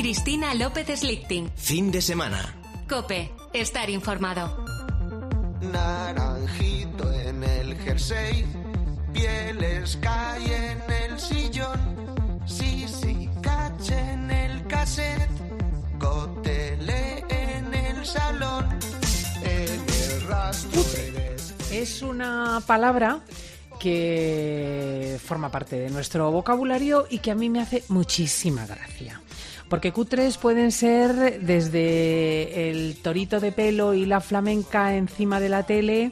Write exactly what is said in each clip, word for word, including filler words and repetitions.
Cristina López Slichting. Fin de semana. COPE. Estar informado. Naranjito en el jersey, pieles cae en el sillón, sí, sí, caché en el cassette, cotele en el salón, en el rastro eres. Es una palabra que forma parte de nuestro vocabulario y que a mí me hace muchísima gracia. Porque cutres pueden ser desde el torito de pelo y la flamenca encima de la tele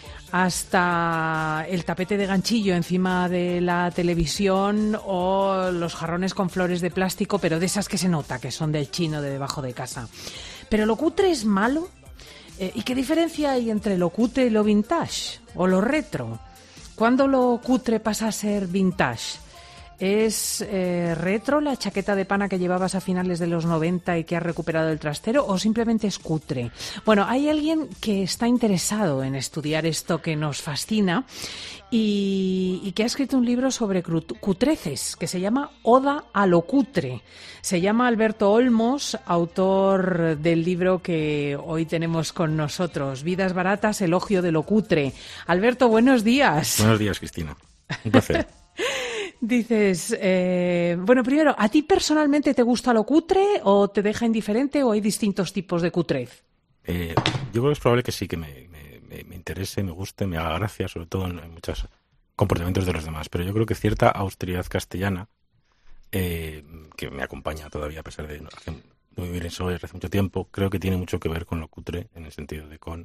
hasta el tapete de ganchillo encima de la televisión o los jarrones con flores de plástico, pero de esas que se nota que son del chino de debajo de casa. ¿Pero lo cutre es malo? Eh, ¿Y qué diferencia hay entre lo cutre y lo vintage o lo retro? ¿Cuándo lo cutre pasa a ser vintage? ¿Es eh, retro la chaqueta de pana que llevabas a finales de los noventa y que has recuperado el trastero o simplemente es cutre? Bueno, hay alguien que está interesado en estudiar esto que nos fascina y, y que ha escrito un libro sobre cutreces que se llama Oda a lo cutre. Se llama Alberto Olmos, autor del libro que hoy tenemos con nosotros, Vidas baratas, elogio de lo cutre. Alberto, buenos días. Buenos días, Cristina. Un placer. Dices, eh, bueno, primero, ¿a ti personalmente te gusta lo cutre o te deja indiferente o hay distintos tipos de cutrez? Eh, yo creo que es probable que sí, que me, me, me interese, me guste, me haga gracia, sobre todo en, en muchos comportamientos de los demás. Pero yo creo que cierta austeridad castellana, eh, que me acompaña todavía a pesar de no, hace, no vivir en Soler hace mucho tiempo, creo que tiene mucho que ver con lo cutre, en el sentido de con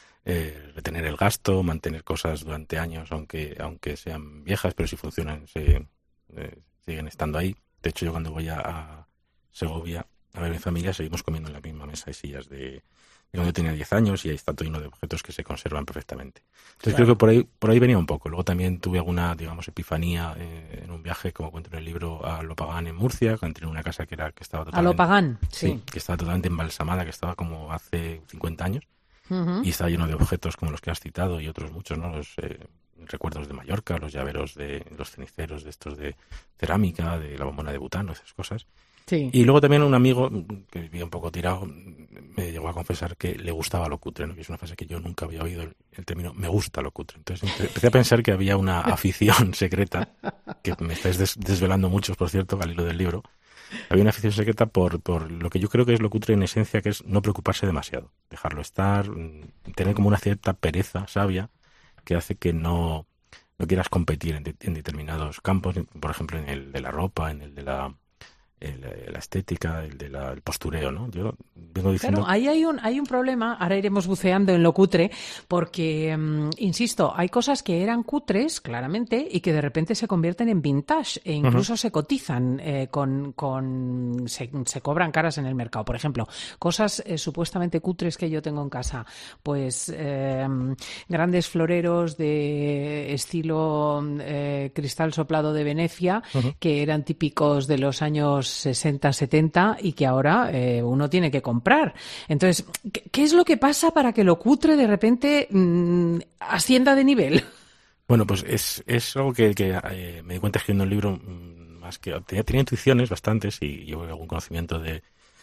Eh, retener el gasto, mantener cosas durante años, aunque aunque sean viejas, pero si funcionan, se, eh, siguen estando ahí. De hecho, yo cuando voy a, a Segovia a ver a mi familia, seguimos comiendo en la misma mesa y sillas de, de cuando yo tenía diez años y ahí está todo lleno de objetos que se conservan perfectamente. Entonces, claro, creo que por ahí por ahí venía un poco. Luego también tuve alguna, digamos, epifanía eh, en un viaje, como cuento en el libro, a Lopagán en Murcia, cuando tenía una casa que era que estaba totalmente... A Lopagán, sí. Sí, que estaba totalmente embalsamada, que estaba como hace cincuenta años. Uh-huh. Y está lleno de objetos como los que has citado y otros muchos, ¿no? Los eh, recuerdos de Mallorca, los llaveros de los ceniceros de estos de cerámica, de la bombona de butano, esas cosas. Sí. Y luego también un amigo que vivía un poco tirado me llegó a confesar que le gustaba lo cutre, ¿no? Que es una frase que yo nunca había oído, el, el término me gusta lo cutre. Entonces empecé a pensar que había una afición secreta, que me estáis des- desvelando muchos, por cierto, al hilo del libro. Había una afición secreta por, por lo que yo creo que es lo cutre en esencia, que es no preocuparse demasiado, dejarlo estar, tener como una cierta pereza sabia que hace que no, no quieras competir en, de, en determinados campos, por ejemplo en el de la ropa, en el de la, el, la estética, el de la, el postureo, ¿no? Yo vengo diciendo... Claro, ahí hay un, hay un problema, ahora iremos buceando en lo cutre, porque, um, insisto, hay cosas que eran cutres, claramente, y que de repente se convierten en vintage e incluso uh-huh. se cotizan, eh, con, con se, se cobran caras en el mercado. Por ejemplo, cosas eh, supuestamente cutres que yo tengo en casa, pues eh, grandes floreros de estilo eh, cristal soplado de Venecia, uh-huh. que eran típicos de los años sesenta, setenta y que ahora eh, uno tiene que comprar. Entonces, ¿qué, ¿qué es lo que pasa para que lo cutre de repente mmm, ascienda de nivel? Bueno, pues es, es algo que, que eh, me di cuenta escribiendo el libro, más que tenía, tenía intuiciones bastantes y llevo algún conocimiento de,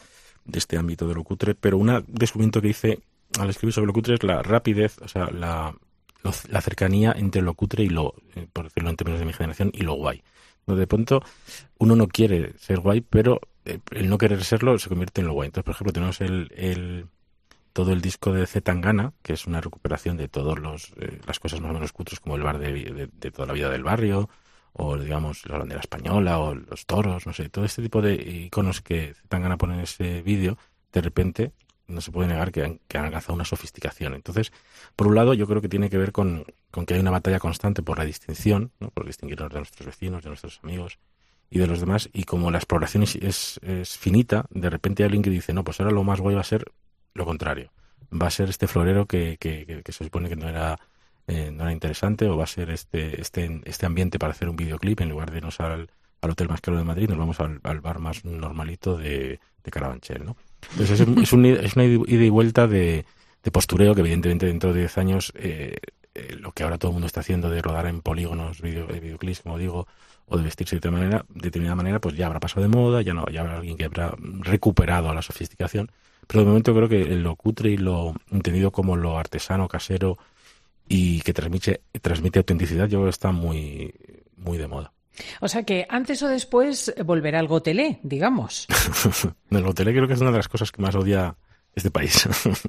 de este ámbito de lo cutre, pero un descubrimiento que hice al escribir sobre lo cutre es la rapidez, o sea, la, lo, la cercanía entre lo cutre y lo, eh, por decirlo en términos de mi generación, y lo guay. De pronto uno no quiere ser guay, pero el no querer serlo se convierte en lo guay. Entonces, por ejemplo, tenemos el, el todo el disco de Z Tangana, que es una recuperación de todos los eh, las cosas más o menos cutres, como el bar de, de, de toda la vida del barrio, o digamos la bandera española, o los toros, no sé, todo este tipo de iconos que Z Tangana pone en ese vídeo, de repente no se puede negar que han, que han alcanzado una sofisticación. Entonces, por un lado, yo creo que tiene que ver con, con que hay una batalla constante por la distinción, ¿no? Por distinguirnos de nuestros vecinos, de nuestros amigos y de los demás, y como la exploración es, es, es finita, de repente hay alguien que dice, no, pues ahora lo más guay va a ser lo contrario. Va a ser este florero que, que, que, que se supone que no era eh, no era interesante, o va a ser este este este ambiente para hacer un videoclip, en lugar de irnos al, al hotel más caro de Madrid, nos vamos al, al bar más normalito de, de Carabanchel, ¿no? Entonces es, es, un, es una ida y vuelta de, de postureo que evidentemente dentro de diez años eh, eh, lo que ahora todo el mundo está haciendo de rodar en polígonos, video, videoclips, como digo, o de vestirse de determinada manera, de determinada manera, pues ya habrá pasado de moda, ya no, ya habrá alguien que habrá recuperado la sofisticación. Pero de momento creo que lo cutre y lo entendido como lo artesano, casero y que transmite, transmite autenticidad, yo creo que está muy, muy de moda. O sea que antes o después volverá el gotelé, digamos. El gotelé creo que es una de las cosas que más odia este país.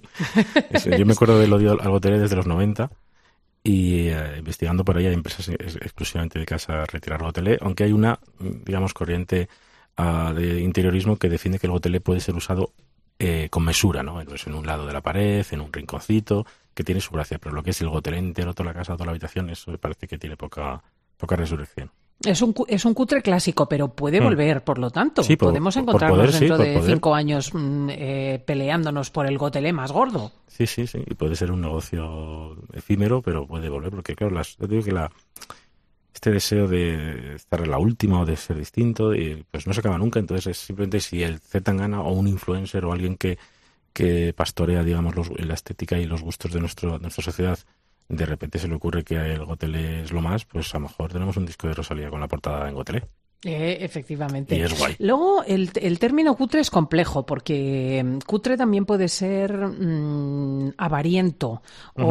Yo me acuerdo del odio al gotelé desde los noventa y eh, investigando por ahí hay empresas ex exclusivamente dedicadas a retirar el gotelé, aunque hay una, digamos, corriente uh, de interiorismo que defiende que el gotelé puede ser usado eh, con mesura, ¿no? Pues en un lado de la pared, en un rinconcito, que tiene su gracia, pero lo que es el gotelé entero, toda la casa, toda la habitación, eso me parece que tiene poca, poca resurrección. Es un, es un cutre clásico, pero puede volver, mm. por lo tanto. Sí, por, podemos por, encontrarnos por poder, dentro sí, de poder. cinco años eh, peleándonos por el gotelé más gordo. Sí, sí, sí. Y puede ser un negocio efímero, pero puede volver, porque claro, las, yo digo que la, este deseo de estar en la última o de ser distinto, y, pues no se acaba nunca. Entonces es simplemente si el Zetangana o un influencer o alguien que, que pastorea, digamos, los, la estética y los gustos de nuestro, nuestra sociedad, de repente se le ocurre que el gotelé es lo más, pues a lo mejor tenemos un disco de Rosalía con la portada en gotelé. Eh, efectivamente. Y es guay. Luego, el, el término cutre es complejo, porque cutre también puede ser mmm, avariento uh-huh.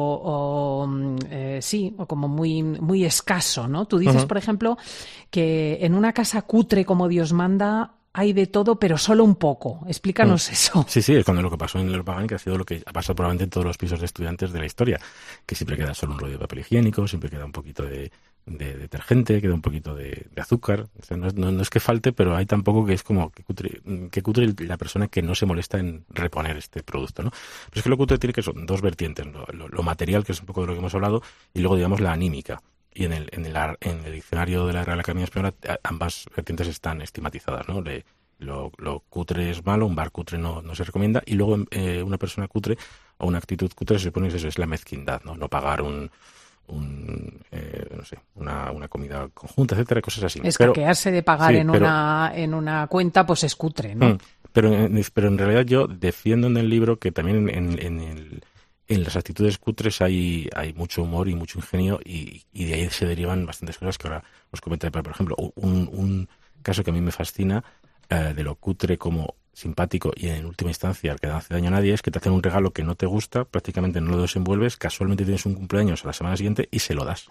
o, o eh, sí, o como muy, muy escaso, ¿no? Tú dices, uh-huh. por ejemplo, que en una casa cutre como Dios manda hay de todo, pero solo un poco. Explícanos mm. eso. Sí, sí, es cuando lo que pasó en el Pagani, que ha sido lo que ha pasado probablemente en todos los pisos de estudiantes de la historia, que siempre queda solo un rollo de papel higiénico, siempre queda un poquito de, de detergente, queda un poquito de, de azúcar. O sea, no, es, no, no es que falte, pero hay tampoco que es como que cutre, que cutre la persona que no se molesta en reponer este producto, ¿no? Pero es que lo cutre tiene que son dos vertientes, lo, lo, lo material, que es un poco de lo que hemos hablado, y luego, digamos, la anímica. Y en el, en el, en el diccionario de la Real Academia Española ambas vertientes están estigmatizadas, ¿no? Le, Lo, lo cutre es malo, un bar cutre no, no se recomienda, y luego eh, una persona cutre o una actitud cutre se supone que eso es la mezquindad, no, no pagar un, un eh, no sé, una, una comida conjunta, etcétera, cosas así. Escaquearse de pagar sí, en pero, una en una cuenta, pues es cutre, ¿no? Pero, pero en realidad yo defiendo en el libro que también en, en, el, en las actitudes cutres hay, hay mucho humor y mucho ingenio, y, y de ahí se derivan bastantes cosas que ahora os comentaré. Por ejemplo, un, un caso que a mí me fascina de lo cutre como simpático y en última instancia al que no hace daño a nadie es que te hacen un regalo que no te gusta, prácticamente no lo desenvuelves, casualmente tienes un cumpleaños a la semana siguiente y se lo das.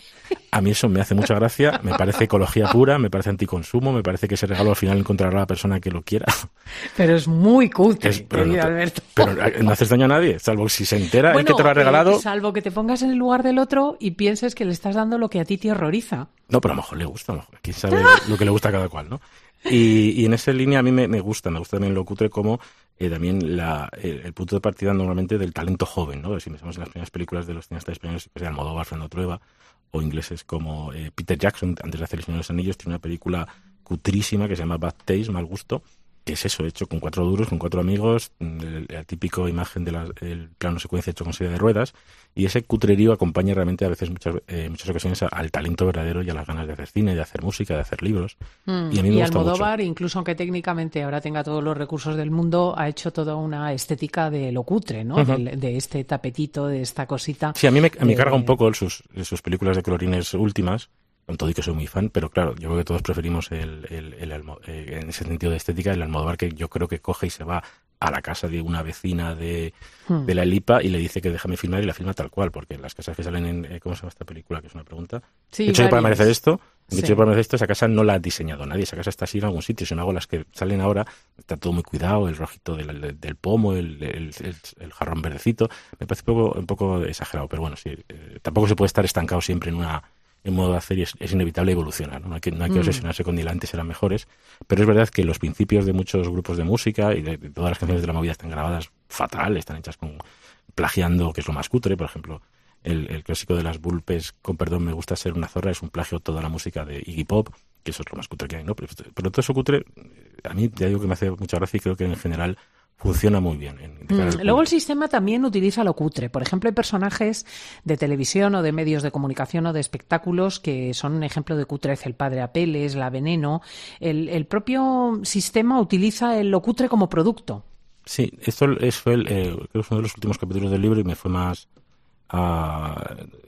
A mí eso me hace mucha gracia, me parece ecología pura, me parece anticonsumo, me parece que ese regalo al final encontrará a la persona que lo quiera. Pero es muy cutre, es, pero, no te, Alberto. pero no haces daño a nadie, salvo si se entera bueno, el que te lo ha regalado. Eh, salvo que te pongas en el lugar del otro y pienses que le estás dando lo que a ti te horroriza. No, pero a lo mejor le gusta, a lo mejor, quién sabe lo que le gusta a cada cual, ¿no? Y, y en esa línea a mí me, me gusta, me gusta también lo cutre como eh, también la, el, el punto de partida normalmente del talento joven, ¿no? Si pensamos en las primeras películas de los cineastas españoles, pues, Almodóvar, Fernando Trueba, o ingleses como eh, Peter Jackson, antes de hacer El Señor de los Anillos, tiene una película cutrísima que se llama Bad Taste, Mal Gusto, que es eso, hecho con cuatro duros, con cuatro amigos, el, la típica imagen del de plano secuencia hecho con silla de ruedas, y ese cutrerío acompaña realmente a veces, muchas eh, muchas ocasiones, a, al talento verdadero y a las ganas de hacer cine, de hacer música, de hacer libros. Mm, y a mí me y gusta Almodóvar, mucho. Incluso aunque técnicamente ahora tenga todos los recursos del mundo, ha hecho toda una estética de lo cutre, ¿no? Uh-huh. de, de este tapetito, de esta cosita. Sí, a mí me, me de... carga un poco sus, sus películas de colorines últimas, con todo y que soy muy fan, pero claro, yo creo que todos preferimos el, el, el, el eh, en ese sentido de estética, el Almodóvar, que yo creo que coge y se va a la casa de una vecina de, hmm. de la Elipa y le dice que déjame filmar y la filma tal cual, porque en las casas que salen en, eh, ¿cómo se llama esta película? Que es una pregunta. Sí, de hecho, yo para merecer esto, de hecho, sí. yo para merecer esto, esa casa no la ha diseñado nadie, esa casa está así en algún sitio, si no hago las que salen ahora, está todo muy cuidado, el rojito del, del, del pomo, el, el, el, el jarrón verdecito, me parece un poco, un poco exagerado, pero bueno, sí, eh, tampoco se puede estar estancado siempre en una en modo de hacer y es, es inevitable evolucionar, ¿no? No hay que, no hay que obsesionarse con ni la antes eran mejores, pero es verdad que los principios de muchos grupos de música y de, de todas las canciones de la movida están grabadas fatal, están hechas con plagiando, que es lo más cutre, por ejemplo, el, el clásico de las Vulpes, con perdón, me gusta ser una zorra, es un plagio toda la música de Iggy Pop, que eso es lo más cutre que hay, ¿no? Pero, pero todo eso cutre, a mí ya digo que me hace mucha gracia y creo que en general funciona muy bien. En, mm, luego el sistema también utiliza lo cutre. Por ejemplo, hay personajes de televisión o de medios de comunicación o de espectáculos que son un ejemplo de cutrez. El padre Apeles, la Veneno. El, el propio sistema utiliza el lo cutre como producto. Sí, esto es, fue el, eh, creo que fue uno de los últimos capítulos del libro y me fue más... Uh,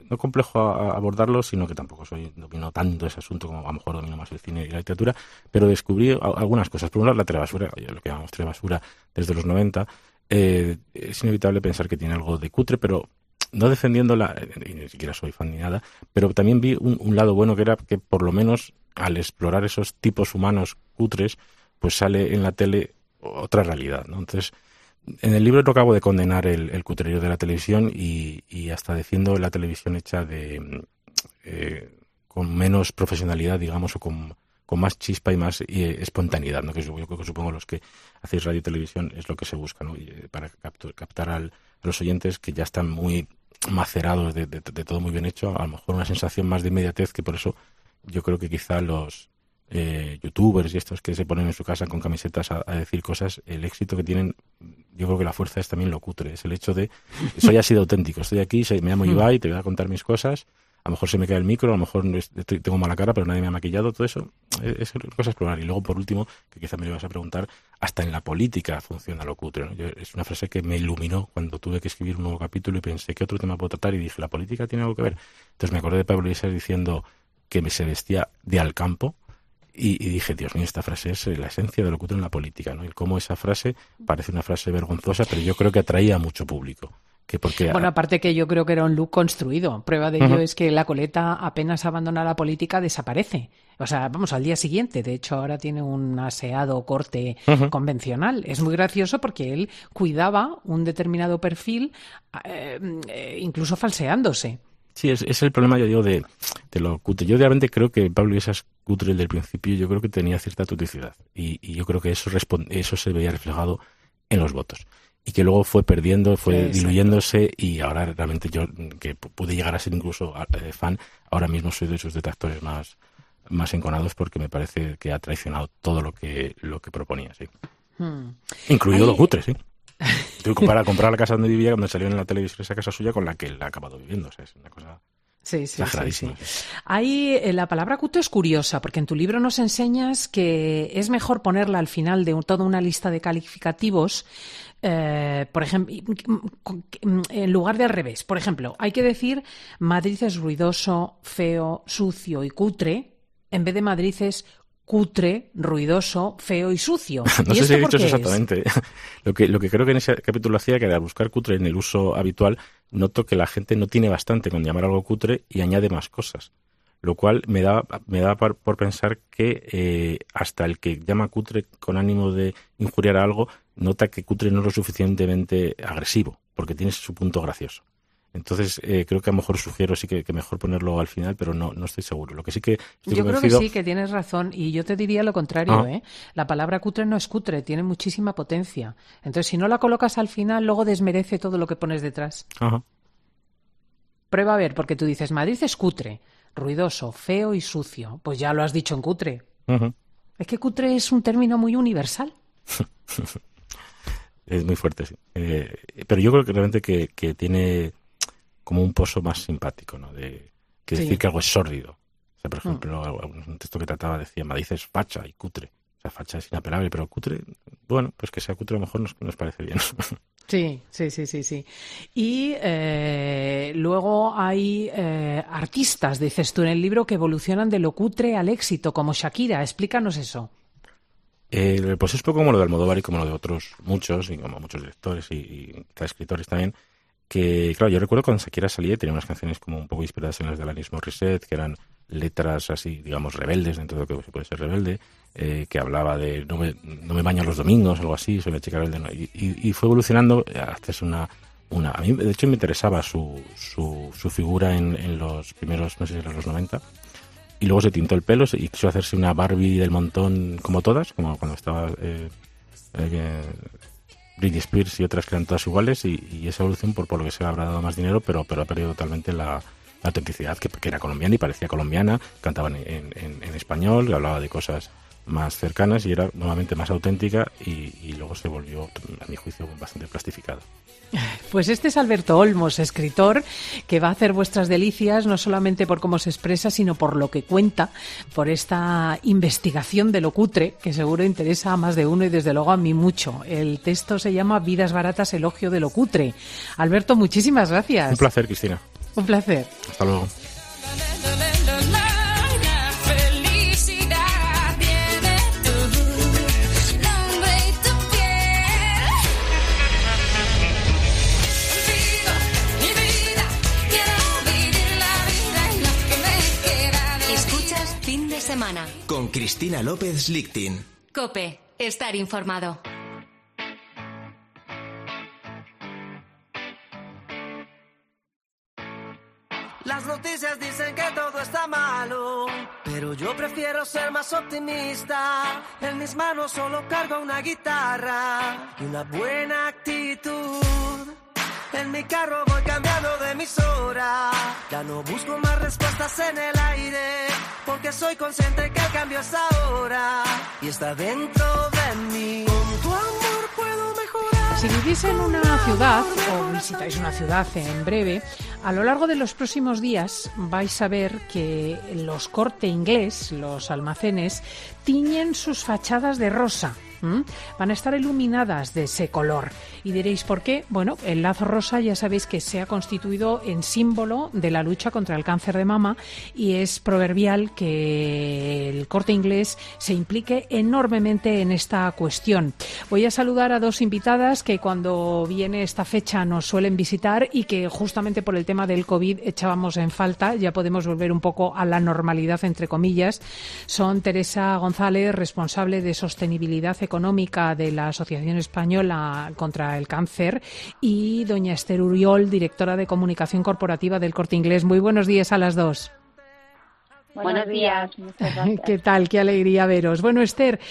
no complejo a, a abordarlo, sino que tampoco soy domino tanto ese asunto como a lo mejor domino más el cine y la literatura, pero descubrí a, algunas cosas. Por un lado, la telebasura, lo que llamamos telebasura desde los noventa, eh, es inevitable pensar que tiene algo de cutre, pero no defendiéndola, y ni siquiera soy fan ni nada, pero también vi un, un lado bueno, que era que por lo menos al explorar esos tipos humanos cutres, pues sale en la tele otra realidad, ¿no? Entonces, en el libro no acabo de condenar el, el cutrerío de la televisión y, y hasta defiendo la televisión hecha de eh, con menos profesionalidad, digamos, o con, con más chispa y más eh, espontaneidad, ¿no? Que yo, yo supongo los que hacéis radio y televisión es lo que se busca, ¿no? Y, eh, para captar, captar al, a los oyentes que ya están muy macerados de, de, de todo muy bien hecho, a lo mejor una sensación más de inmediatez, que por eso yo creo que quizá los eh, youtubers y estos que se ponen en su casa con camisetas a, a decir cosas, el éxito que tienen, yo creo que la fuerza es también lo cutre, es el hecho de soy así de auténtico, estoy aquí, soy, me llamo Ibai, te voy a contar mis cosas, a lo mejor se me cae el micro, a lo mejor estoy, tengo mala cara, pero nadie me ha maquillado, todo eso es, es cosa a explorar. Y luego, por último, que quizá me lo ibas a preguntar, hasta en la política funciona lo cutre, ¿no? Yo, es una frase que me iluminó cuando tuve que escribir un nuevo capítulo y pensé, ¿qué otro tema puedo tratar? Y dije, ¿la política tiene algo que ver? Entonces me acordé de Pablo Iglesias diciendo que me se vestía de al campo y, y dije, Dios mío, esta frase es la esencia de lo cutre en la política, ¿no? Y cómo esa frase parece una frase vergonzosa, pero yo creo que atraía a mucho público. Que porque bueno, aparte que yo creo que era un look construido. Prueba de ello uh-huh. es que la Coleta apenas abandona la política, desaparece. O sea, vamos, al día siguiente. De hecho, ahora tiene un aseado corte uh-huh. convencional. Es muy gracioso porque él cuidaba un determinado perfil, eh, eh, incluso falseándose. Sí, es, es el problema, yo digo, de, de lo cutre. Yo realmente creo que Pablo Iglesias cutre del principio, yo creo que tenía cierta tuticidad. Y, y yo creo que eso, respond, eso se veía reflejado en los votos. Y que luego fue perdiendo, fue sí, diluyéndose y ahora realmente yo, que pude llegar a ser incluso eh, fan, ahora mismo soy de sus detractores más, más enconados porque me parece que ha traicionado todo lo que lo que proponía, sí. Hmm. Incluido Ay. Lo cutre, sí. Tuve que comprar, comprar la casa donde vivía cuando salió en la televisión esa casa suya con la que él ha acabado viviendo, o sea, es una cosa... Sí, sí, sí, sí. Ahí eh, la palabra cutre es curiosa, porque en tu libro nos enseñas que es mejor ponerla al final de un, toda una lista de calificativos, eh, por ejemplo, en lugar de al revés. Por ejemplo, hay que decir Madrid es ruidoso, feo, sucio y cutre, en vez de Madrid es cutre, ruidoso, feo y sucio. No ¿Y sé si he dicho eso es? exactamente. Lo que, lo que creo que en ese capítulo hacía, que era buscar cutre en el uso habitual, noto que la gente no tiene bastante con llamar algo cutre y añade más cosas. Lo cual me da, me da por, por pensar que eh, hasta el que llama cutre con ánimo de injuriar a algo, nota que cutre no es lo suficientemente agresivo, porque tiene su punto gracioso. Entonces, eh, creo que a lo mejor sugiero sí que, que mejor ponerlo al final, pero no, no estoy seguro. Lo que sí que estoy yo convencido... creo que sí, que tienes razón. Y yo te diría lo contrario, ah. ¿eh? La palabra cutre no es cutre, tiene muchísima potencia. Entonces, si no la colocas al final, luego desmerece todo lo que pones detrás. Ajá. Prueba a ver, porque tú dices, Madrid es cutre, ruidoso, feo y sucio. Pues ya lo has dicho en cutre. Uh-huh. Es que cutre es un término muy universal. Es muy fuerte, sí. Eh, pero yo creo que realmente que, que tiene... como un pozo más simpático, ¿no? De que decir sí. que algo es sórdido. O sea, por ejemplo, mm. un texto que trataba decía, Madrid es facha y cutre. O sea, facha es inapelable, pero cutre, bueno, pues que sea cutre a lo mejor nos, nos parece bien. Sí, sí, sí, sí, sí. Y eh, luego hay eh, artistas, dices tú en el libro, que evolucionan de lo cutre al éxito, como Shakira. Explícanos eso. Eh, pues es poco como lo de Almodóvar y como lo de otros muchos, y como muchos directores y, y escritores también, que, claro, yo recuerdo cuando Shakira salía y tenía unas canciones como un poco inspiradas en las de Alanis Morissette, que eran letras así, digamos, rebeldes, dentro de lo que se puede ser rebelde, eh, que hablaba de no me, no me baño los domingos, algo así, soy una chica rebelde. ¿no? Y, y, y fue evolucionando hasta es una, una... A mí, de hecho, me interesaba su, su, su figura en, en los primeros, no sé si eran los noventa, y luego se tintó el pelo y quiso hacerse una Barbie del montón como todas, como cuando estaba... Eh, eh, Britney Spears y otras que eran todas iguales y, y esa evolución por, por lo que se habrá dado más dinero pero pero ha perdido totalmente la, la autenticidad que, que era colombiana y parecía colombiana, cantaban en, en, en español, hablaba de cosas más cercanas y era nuevamente más auténtica y, y luego se volvió, a mi juicio, bastante plastificada. Pues este es Alberto Olmos, escritor, que va a hacer vuestras delicias, no solamente por cómo se expresa, sino por lo que cuenta, por esta investigación de lo cutre, que seguro interesa a más de uno y desde luego a mí mucho. El texto se llama Vidas baratas, elogio de lo cutre. Alberto, muchísimas gracias. Un placer, Cristina. Un placer. Hasta luego. Semana. Con Cristina López Lichting. COPE. Estar informado. Las noticias dicen que todo está malo, pero yo prefiero ser más optimista. En mis manos solo cargo una guitarra y una buena actitud. En mi carro voy cambiando de emisora. Ya no busco más respuestas en el aire, porque soy consciente que el cambio es ahora y está dentro de mí. Con tu amor puedo mejorar. Si vivís en una ciudad o visitáis una ciudad en breve, a lo largo de los próximos días vais a ver que los Corte Inglés, los almacenes, tiñen sus fachadas de rosa. ¿Mm? Van a estar iluminadas de ese color. Y diréis, ¿por qué? Bueno, el lazo rosa ya sabéis que se ha constituido en símbolo de la lucha contra el cáncer de mama y es proverbial que el Corte Inglés se implique enormemente en esta cuestión. Voy a saludar a dos invitadas que cuando viene esta fecha nos suelen visitar y que justamente por el tema del COVID echábamos en falta. Ya podemos volver un poco a la normalidad, entre comillas. Son Teresa González, responsable de sostenibilidad económica de la Asociación Española contra el Cáncer, y doña Esther Uriol, directora de comunicación corporativa del Corte Inglés. Muy buenos días a las dos. Buenos días, muchas gracias. ¿Qué tal? Qué alegría veros. Bueno, Esther,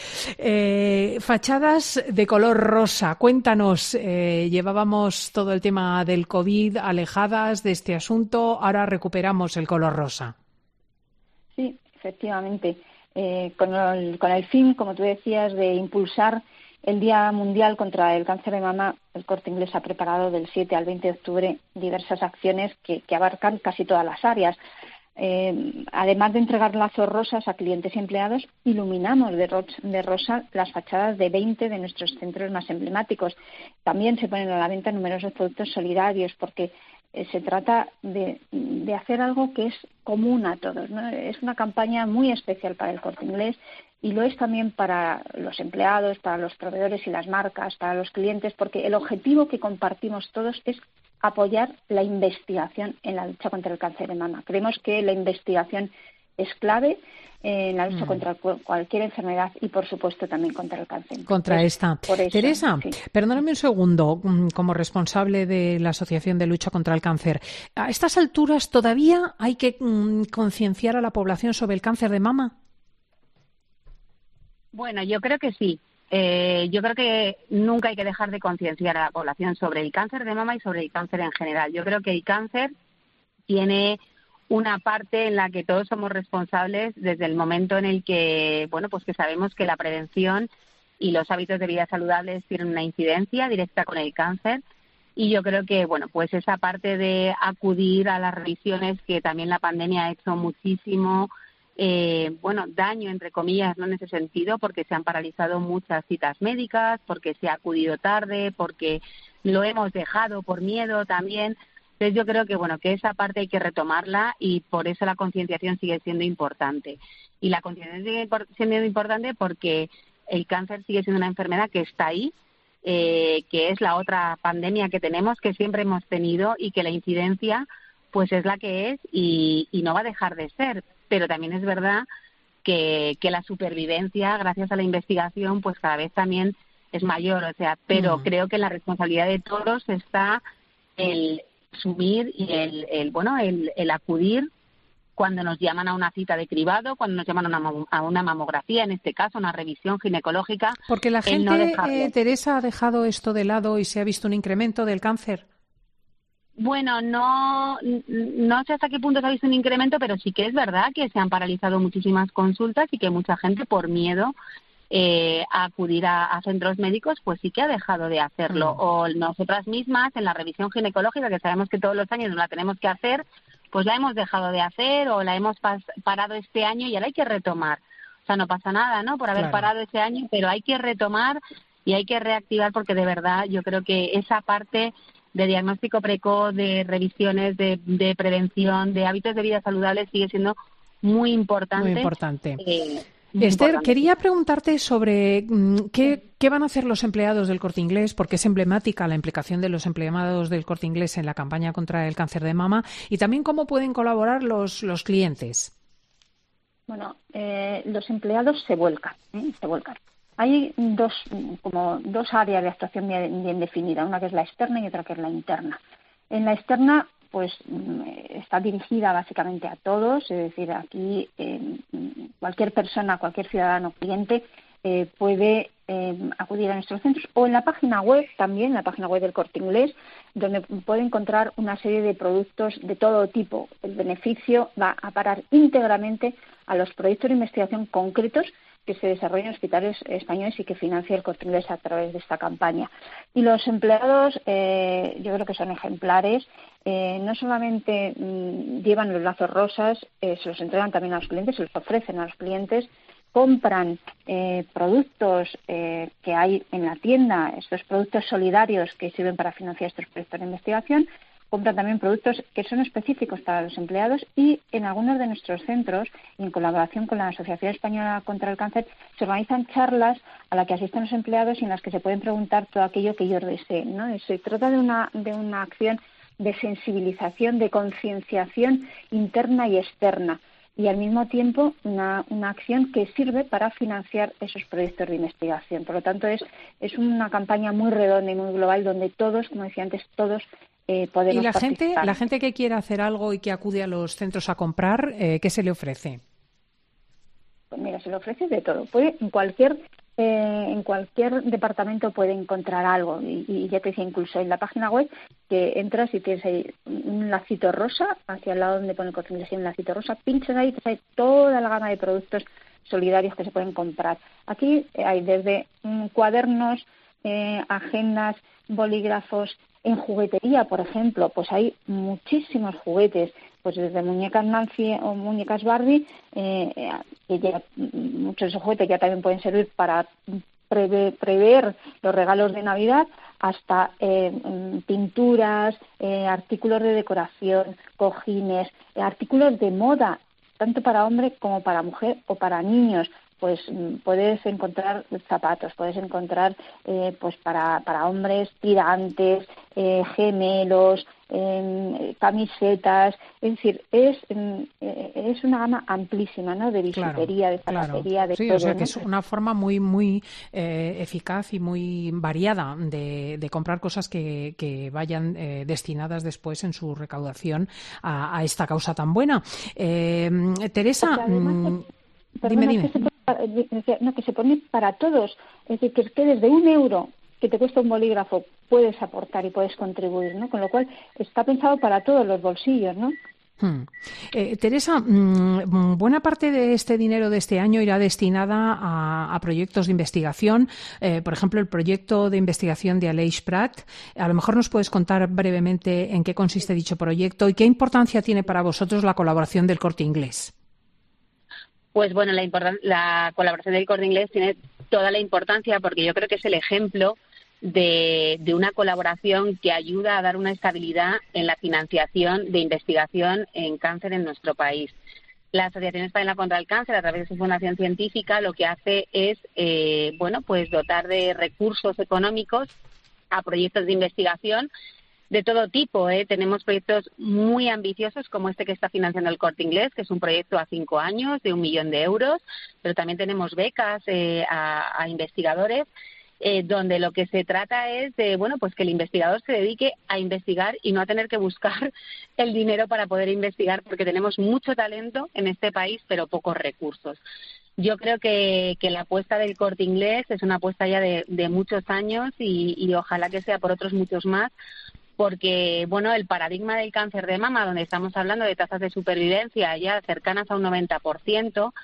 eh, fachadas de color rosa. Cuéntanos, eh, llevábamos todo el tema del COVID alejadas de este asunto, ahora recuperamos el color rosa. Sí, efectivamente. Eh, con, el, con el fin, como tú decías, de impulsar el Día Mundial contra el Cáncer de Mama, el Corte Inglés ha preparado del siete al veinte de octubre diversas acciones que, que abarcan casi todas las áreas. Eh, además de entregar lazos rosas a clientes y empleados, iluminamos de, ro- de rosa las fachadas de veinte de nuestros centros más emblemáticos. También se ponen a la venta numerosos productos solidarios porque eh, se trata de, de hacer algo que es común a todos, ¿no? Es una campaña muy especial para el Corte Inglés y lo es también para los empleados, para los proveedores y las marcas, para los clientes, porque el objetivo que compartimos todos es apoyar la investigación en la lucha contra el cáncer de mama. Creemos que la investigación es clave en la lucha mm. contra cualquier enfermedad y, por supuesto, también contra el cáncer. Contra Entonces, esta. Por eso, Teresa, sí. Perdóname un segundo, como responsable de la Asociación de Lucha contra el Cáncer. ¿A estas alturas todavía hay que mm, concienciar a la población sobre el cáncer de mama? Bueno, yo creo que sí. Eh, yo creo que nunca hay que dejar de concienciar a la población sobre el cáncer de mama y sobre el cáncer en general. Yo creo que el cáncer tiene una parte en la que todos somos responsables desde el momento en el que, bueno, pues que sabemos que la prevención y los hábitos de vida saludables tienen una incidencia directa con el cáncer. Y yo creo que, bueno, pues esa parte de acudir a las revisiones, que también la pandemia ha hecho muchísimo Eh, bueno, daño, entre comillas, no en ese sentido, porque se han paralizado muchas citas médicas, porque se ha acudido tarde, porque lo hemos dejado por miedo también. Entonces yo creo que, bueno, que esa parte hay que retomarla y por eso la concienciación sigue siendo importante. Y la concienciación sigue siendo importante porque el cáncer sigue siendo una enfermedad que está ahí, eh, que es la otra pandemia que tenemos, que siempre hemos tenido y que la incidencia pues es la que es y, y no va a dejar de ser. Pero también es verdad que, que la supervivencia, gracias a la investigación, pues cada vez también es mayor. O sea, pero mm. creo que la responsabilidad de todos está el asumir y el, el bueno, el, el acudir cuando nos llaman a una cita de cribado, cuando nos llaman a una, a una mamografía, en este caso, una revisión ginecológica. Porque la gente, no eh, Teresa, ha dejado esto de lado y se ha visto un incremento del cáncer. Bueno, no, no sé hasta qué punto se ha visto un incremento, pero sí que es verdad que se han paralizado muchísimas consultas y que mucha gente, por miedo eh, a acudir a, a centros médicos, pues sí que ha dejado de hacerlo. Mm. O nosotras mismas, en la revisión ginecológica, que sabemos que todos los años nos la tenemos que hacer, pues la hemos dejado de hacer o la hemos pas- parado este año y ahora hay que retomar. O sea, no pasa nada, ¿no?, por haber claro. parado este año, pero hay que retomar y hay que reactivar porque de verdad yo creo que esa parte de diagnóstico precoz, de revisiones, de, de prevención, de hábitos de vida saludables sigue siendo muy importante. Muy importante. Eh, Esther, importante. quería preguntarte sobre mm, qué, qué van a hacer los empleados del Corte Inglés, porque es emblemática la implicación de los empleados del Corte Inglés en la campaña contra el cáncer de mama, y también cómo pueden colaborar los, los clientes. Bueno, eh, los empleados se vuelcan, ¿eh? se vuelcan. Hay dos, como dos áreas de actuación bien, bien definidas, una que es la externa y otra que es la interna. En la externa, pues está dirigida básicamente a todos, es decir, aquí eh, cualquier persona, cualquier ciudadano cliente eh, puede eh, acudir a nuestros centros o en la página web también, en la página web del Corte Inglés, donde puede encontrar una serie de productos de todo tipo. El beneficio va a parar íntegramente a los proyectos de investigación concretos que se desarrollan en hospitales españoles y que financia el Corte Inglés a través de esta campaña. Y los empleados, eh, yo creo que son ejemplares, eh, no solamente mmm, llevan los lazos rosas, eh, se los entregan también a los clientes, se los ofrecen a los clientes, compran eh, productos eh, que hay en la tienda, estos productos solidarios que sirven para financiar estos proyectos de investigación, compran también productos que son específicos para los empleados y en algunos de nuestros centros, y en colaboración con la Asociación Española contra el Cáncer, se organizan charlas a las que asisten los empleados y en las que se pueden preguntar todo aquello que ellos deseen, ¿no? Se trata de una, de una acción de sensibilización, de concienciación interna y externa, y al mismo tiempo una, una acción que sirve para financiar esos proyectos de investigación. Por lo tanto, es, es una campaña muy redonda y muy global donde todos, como decía antes, todos Eh, y la gente, la gente que quiera hacer algo y que acude a los centros a comprar, eh, ¿qué se le ofrece? Pues mira, se le ofrece de todo. Puede en cualquier eh, en cualquier departamento puede encontrar algo y, y ya te decía, incluso en la página web que entras y tienes ahí un lacito rosa hacia el lado donde pone el Corte Inglés, un lacito rosa, pinchas ahí y te sale toda la gama de productos solidarios que se pueden comprar. Aquí hay desde mm, cuadernos, eh, agendas, bolígrafos. En juguetería, por ejemplo, pues hay muchísimos juguetes, pues desde muñecas Nancy o muñecas Barbie, eh, que ya, muchos de esos juguetes ya también pueden servir para preve, prever los regalos de Navidad, hasta eh, pinturas, eh, artículos de decoración, cojines, eh, artículos de moda, tanto para hombre como para mujer o para niños. Pues puedes encontrar zapatos, puedes encontrar eh, pues para, para hombres tirantes, eh, gemelos, eh, camisetas, es decir, es eh, es una gama amplísima, ¿no? De bisutería, claro, de zapatería, claro. de sí, todo. O sea ¿no? que es una forma muy muy eh, eficaz y muy variada de, de comprar cosas que, que vayan eh, destinadas después en su recaudación a, a esta causa tan buena. Eh, Teresa, además, Perdona, dime, dime. Que se, no, que se pone para todos. Es decir, que, que desde un euro que te cuesta un bolígrafo puedes aportar y puedes contribuir, ¿no? Con lo cual está pensado para todos los bolsillos, ¿no? Hmm. Eh, Teresa, mmm, buena parte de este dinero de este año irá destinada a, a proyectos de investigación, eh, por ejemplo, el proyecto de investigación de Aleix Prat. A lo mejor nos puedes contar brevemente en qué consiste dicho proyecto y qué importancia tiene para vosotros la colaboración del Corte Inglés. Pues bueno, la, importan- la colaboración del Corte Inglés tiene toda la importancia porque yo creo que es el ejemplo de, de una colaboración que ayuda a dar una estabilidad en la financiación de investigación en cáncer en nuestro país. La Asociación Española contra el Cáncer, a través de su fundación científica, lo que hace es eh, bueno, pues dotar de recursos económicos a proyectos de investigación de todo tipo, ¿eh? Tenemos proyectos muy ambiciosos como este que está financiando el Corte Inglés, que es un proyecto a cinco años de un millón de euros, pero también tenemos becas eh, a, a investigadores, eh, donde lo que se trata es de, bueno, pues que el investigador se dedique a investigar y no a tener que buscar el dinero para poder investigar, porque tenemos mucho talento en este país, pero pocos recursos. Yo creo que, que la apuesta del Corte Inglés es una apuesta ya de, de muchos años y, y ojalá que sea por otros muchos más, porque bueno, el paradigma del cáncer de mama, donde estamos hablando de tasas de supervivencia ya cercanas a un noventa por ciento,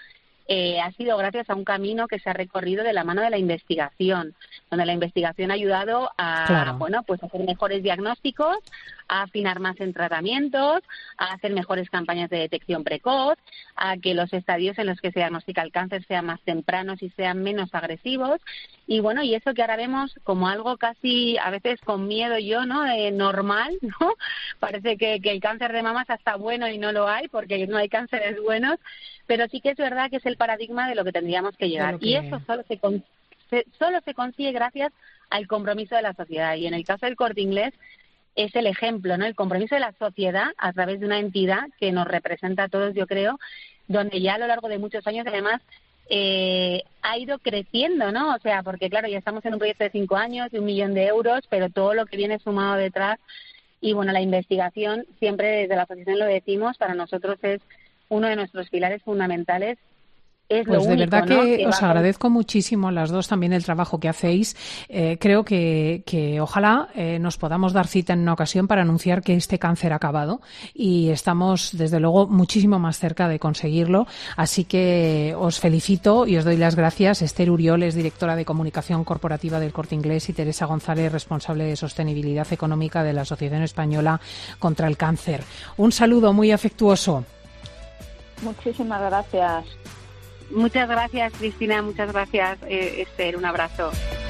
eh, ha sido gracias a un camino que se ha recorrido de la mano de la investigación, donde la investigación ha ayudado a, claro. bueno, pues a hacer mejores diagnósticos, a afinar más en tratamientos, a hacer mejores campañas de detección precoz, a que los estadios en los que se diagnostica el cáncer sean más tempranos y sean menos agresivos. Y bueno, y eso que ahora vemos como algo casi, a veces con miedo yo, ¿no?, de normal, ¿no? Parece que, que el cáncer de mama está bueno y no lo hay, porque no hay cánceres buenos, pero sí que es verdad que es el paradigma de lo que tendríamos que llegar. Que... Y eso solo se, con... se, solo se consigue gracias al compromiso de la sociedad. Y en el caso del Corte Inglés es el ejemplo, ¿no? El compromiso de la sociedad a través de una entidad que nos representa a todos, yo creo, donde ya a lo largo de muchos años, además, eh, ha ido creciendo, ¿no? O sea, porque claro, ya estamos en un proyecto de cinco años, de un millón de euros, pero todo lo que viene sumado detrás. Y bueno, la investigación, siempre desde la asociación lo decimos, para nosotros es uno de nuestros pilares fundamentales. Es pues lo de único, verdad ¿no?, que, que os va... agradezco muchísimo a las dos también el trabajo que hacéis. Eh, creo que, que ojalá eh, nos podamos dar cita en una ocasión para anunciar que este cáncer ha acabado, y estamos desde luego muchísimo más cerca de conseguirlo. Así que os felicito y os doy las gracias. Esther Uriol es directora de Comunicación Corporativa del Corte Inglés y Teresa González, responsable de Sostenibilidad Económica de la Asociación Española contra el Cáncer. Un saludo muy afectuoso. Muchísimas gracias. Muchas gracias, Cristina, muchas gracias, eh, Esther, un abrazo.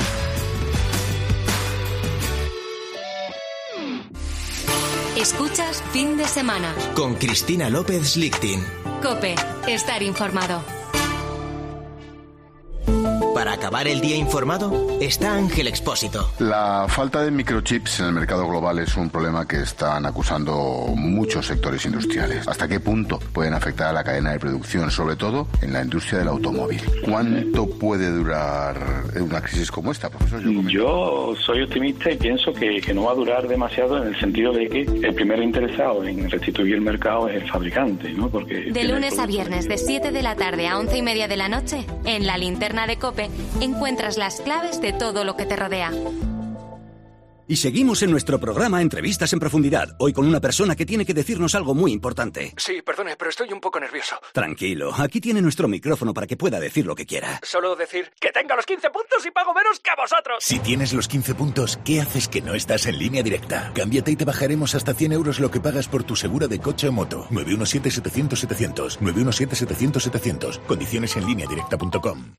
Escuchas Fin de Semana con Cristina López Lichtin. COPE, estar informado. Para acabar el día informado, está Ángel Expósito. La falta de microchips en el mercado global es un problema que están acusando muchos sectores industriales. ¿Hasta qué punto pueden afectar a la cadena de producción, sobre todo en la industria del automóvil? ¿Cuánto puede durar una crisis como esta, profesor? Yo, Yo soy optimista y pienso que, que no va a durar demasiado, en el sentido de que el primer interesado en restituir el mercado es el fabricante, ¿no? Porque de lunes a viernes, de siete de la tarde a once y media de la noche, en la linterna de COPE encuentras las claves de todo lo que te rodea. Y seguimos en nuestro programa Entrevistas en Profundidad, hoy con una persona que tiene que decirnos algo muy importante. Sí, perdone, pero estoy un poco nervioso. Tranquilo, aquí tiene nuestro micrófono para que pueda decir lo que quiera. Solo decir que tenga los quince puntos y pago menos que vosotros. Si tienes los quince puntos, ¿qué haces que no estás en Línea Directa? Cámbiate y te bajaremos hasta cien euros lo que pagas por tu seguro de coche o moto. nueve uno siete, setecientos, setecientos. nueve uno siete, setecientos, setecientos. Condiciones en línea directa punto com.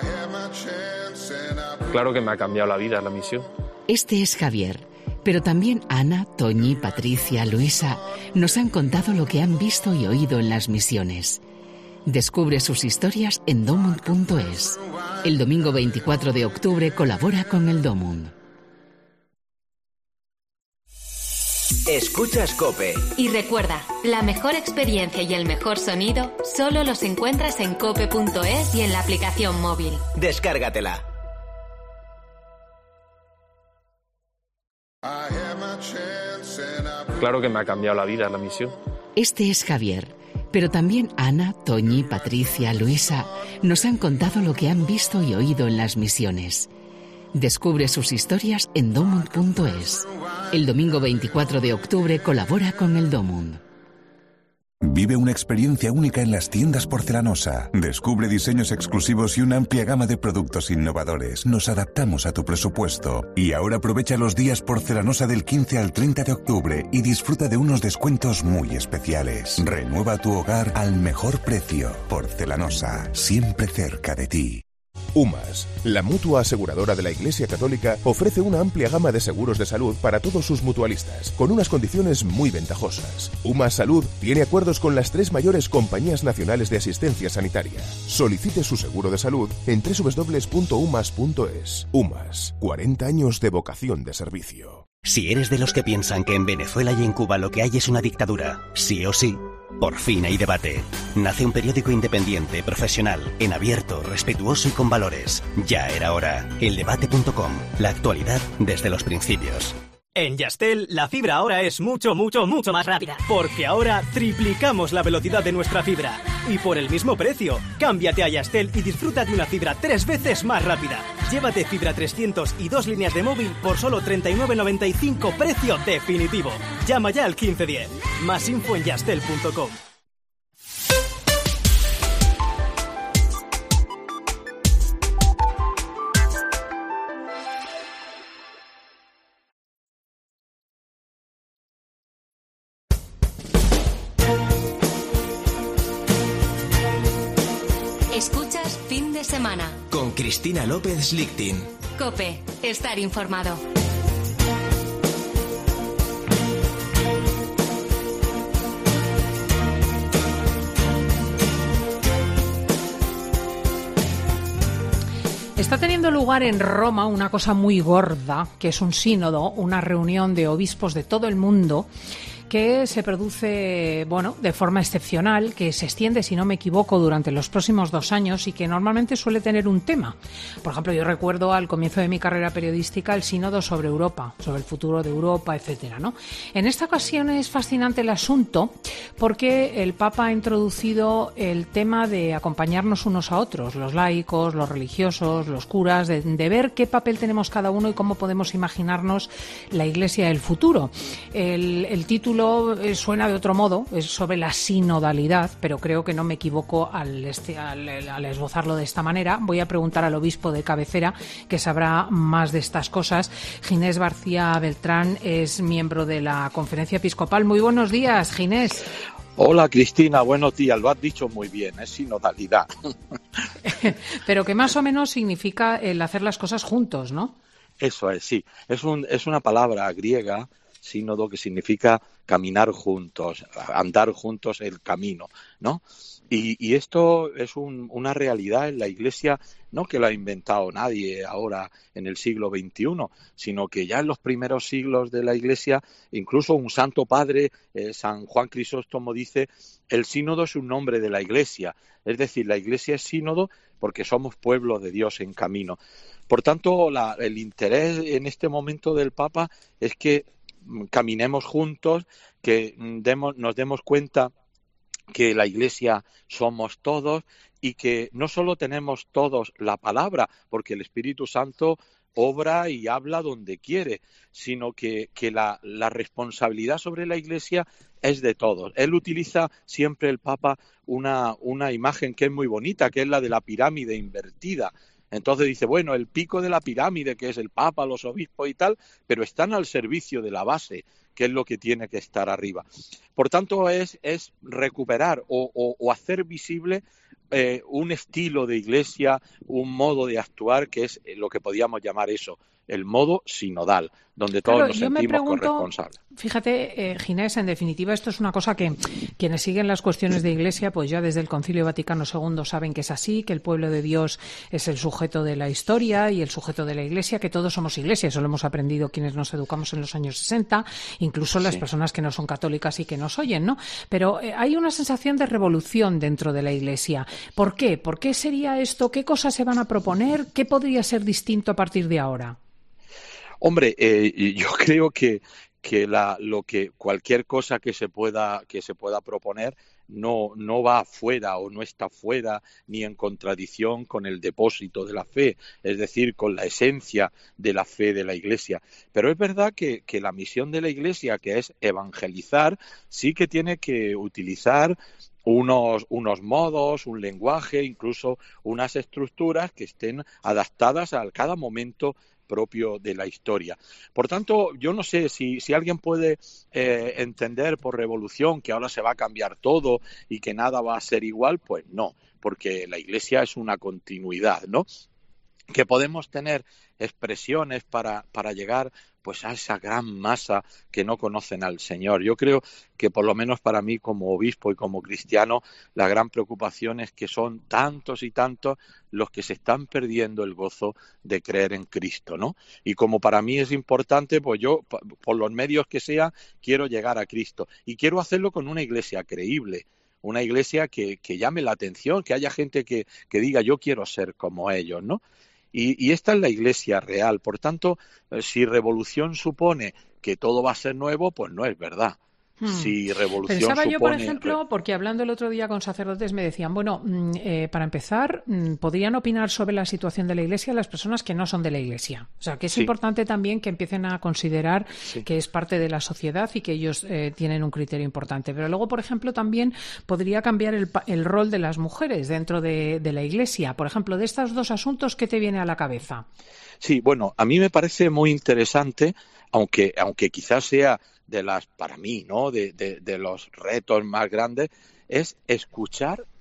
Claro que me ha cambiado la vida la misión. Este es Javier, pero también Ana, Toñi, Patricia, Luisa nos han contado lo que han visto y oído en las misiones. Descubre sus historias en domund punto es. El domingo veinticuatro de octubre colabora con el Domund. Escuchas COPE. Y recuerda, la mejor experiencia y el mejor sonido solo los encuentras en cope punto es y en la aplicación móvil. Descárgatela. Claro que me ha cambiado la vida la misión. Este es Javier, pero también Ana, Toñi, Patricia, Luisa nos han contado lo que han visto y oído en las misiones. Descubre sus historias en domund punto es. El domingo veinticuatro de octubre colabora con el Domund. Vive una experiencia única en las tiendas Porcelanosa. Descubre diseños exclusivos y una amplia gama de productos innovadores. Nos adaptamos a tu presupuesto. Y ahora aprovecha los días Porcelanosa del quince al treinta de octubre y disfruta de unos descuentos muy especiales. Renueva tu hogar al mejor precio. Porcelanosa, siempre cerca de ti. UMAS, la mutua aseguradora de la Iglesia Católica, ofrece una amplia gama de seguros de salud para todos sus mutualistas, con unas condiciones muy ventajosas. UMAS Salud tiene acuerdos con las tres mayores compañías nacionales de asistencia sanitaria. Solicite su seguro de salud en doble u doble u doble u punto umas punto es. UMAS, cuarenta años de vocación de servicio. Si eres de los que piensan que en Venezuela y en Cuba lo que hay es una dictadura, sí o sí, por fin hay debate. Nace un periódico independiente, profesional, en abierto, respetuoso y con valores. Ya era hora. el debate punto com. La actualidad desde los principios. En Yastel, la fibra ahora es mucho, mucho, mucho más rápida. Porque ahora triplicamos la velocidad de nuestra fibra. Y por el mismo precio. Cámbiate a Yastel y disfruta de una fibra tres veces más rápida. Llévate fibra trescientos y dos líneas de móvil por solo treinta y nueve noventa y cinco, precio definitivo. Llama ya al quince diez. Más info en yastel punto com. fin de semana. Con Cristina López Lichtin. COPE. Estar informado. Está teniendo lugar en Roma una cosa muy gorda, que es un sínodo, una reunión de obispos de todo el mundo, que se produce, bueno, de forma excepcional, que se extiende, si no me equivoco, durante los próximos dos años y que normalmente suele tener un tema. Por ejemplo, yo recuerdo al comienzo de mi carrera periodística el sínodo sobre Europa, sobre el futuro de Europa, etcétera, ¿no? En esta ocasión es fascinante el asunto porque el Papa ha introducido el tema de acompañarnos unos a otros, los laicos, los religiosos, los curas, de, de ver qué papel tenemos cada uno y cómo podemos imaginarnos la Iglesia del futuro. El, el título suena de otro modo, es sobre la sinodalidad, pero creo que no me equivoco al, este, al, al esbozarlo de esta manera. Voy a preguntar al obispo de cabecera, que sabrá más de estas cosas. Ginés García Beltrán es miembro de la Conferencia Episcopal. Muy buenos días, Ginés. Hola, Cristina, buenos días. Lo has dicho muy bien, es sinodalidad. Pero que más o menos significa el hacer las cosas juntos, ¿no? Eso es, sí. Es, un, es una palabra griega, sínodo, que significa caminar juntos, andar juntos el camino, ¿no? Y, y esto es un, una realidad en la Iglesia, no que lo ha inventado nadie ahora en el siglo veintiuno, sino que ya en los primeros siglos de la Iglesia, incluso un santo padre, eh, San Juan Crisóstomo, dice: el sínodo es un nombre de la Iglesia, es decir, la Iglesia es sínodo porque somos pueblo de Dios en camino. Por tanto, la, el interés en este momento del Papa es que caminemos juntos, que demos, nos demos cuenta que la Iglesia somos todos y que no solo tenemos todos la palabra, porque el Espíritu Santo obra y habla donde quiere, sino que, que la, la responsabilidad sobre la Iglesia es de todos. Él utiliza siempre, el Papa, una, una imagen que es muy bonita, que es la de la pirámide invertida. Entonces dice, bueno, el pico de la pirámide, que es el Papa, los obispos y tal, pero están al servicio de la base, que es lo que tiene que estar arriba. Por tanto, es, es recuperar o, o, o hacer visible eh, un estilo de Iglesia, un modo de actuar, que es lo que podíamos llamar eso, el modo sinodal, donde todos claro, nos yo sentimos me pregunto, corresponsables. Fíjate, eh, Ginés, en definitiva, esto es una cosa que quienes siguen las cuestiones de Iglesia, pues ya desde el Concilio Vaticano segundo saben que es así, que el pueblo de Dios es el sujeto de la historia y el sujeto de la Iglesia, que todos somos Iglesia, eso lo hemos aprendido quienes nos educamos en los años sesenta, incluso las sí. personas que no son católicas y que nos oyen, ¿no? Pero eh, hay una sensación de revolución dentro de la Iglesia. ¿Por qué? ¿Por qué sería esto? ¿Qué cosas se van a proponer? ¿Qué podría ser distinto a partir de ahora? Hombre, eh, yo creo que, que la, lo que cualquier cosa que se pueda que se pueda proponer no no va fuera o no está fuera ni en contradicción con el depósito de la fe, es decir, con la esencia de la fe de la Iglesia. Pero es verdad que, que la misión de la Iglesia, que es evangelizar, sí que tiene que utilizar unos, unos modos, un lenguaje, incluso unas estructuras que estén adaptadas a cada momento propio de la historia. Por tanto, yo no sé si, si alguien puede eh, entender por revolución que ahora se va a cambiar todo y que nada va a ser igual, pues no, porque la Iglesia es una continuidad, ¿no? Que podemos tener expresiones para, para llegar pues a esa gran masa que no conocen al Señor. Yo creo que por lo menos para mí como obispo y como cristiano la gran preocupación es que son tantos y tantos los que se están perdiendo el gozo de creer en Cristo, ¿no? Y como para mí es importante, pues yo por los medios que sea quiero llegar a Cristo y quiero hacerlo con una iglesia creíble, una iglesia que, que llame la atención, que haya gente que, que diga yo quiero ser como ellos, ¿no? Y, y esta es la Iglesia real. Por tanto, si revolución supone que todo va a ser nuevo, pues no es verdad. Hmm. Si revolución Pensaba supone... yo, por ejemplo, porque hablando el otro día con sacerdotes me decían, bueno, eh, para empezar, podrían opinar sobre la situación de la Iglesia las personas que no son de la Iglesia. O sea, que es sí. importante también que empiecen a considerar sí. que es parte de la sociedad y que ellos eh, tienen un criterio importante. Pero luego, por ejemplo, también podría cambiar el, el rol de las mujeres dentro de, de la Iglesia. Por ejemplo, de estos dos asuntos, ¿qué te viene a la cabeza? Sí, bueno, a mí me parece muy interesante, aunque, aunque quizás sea de las, para mí, ¿no? De, de, de los retos más grandes, es escuchar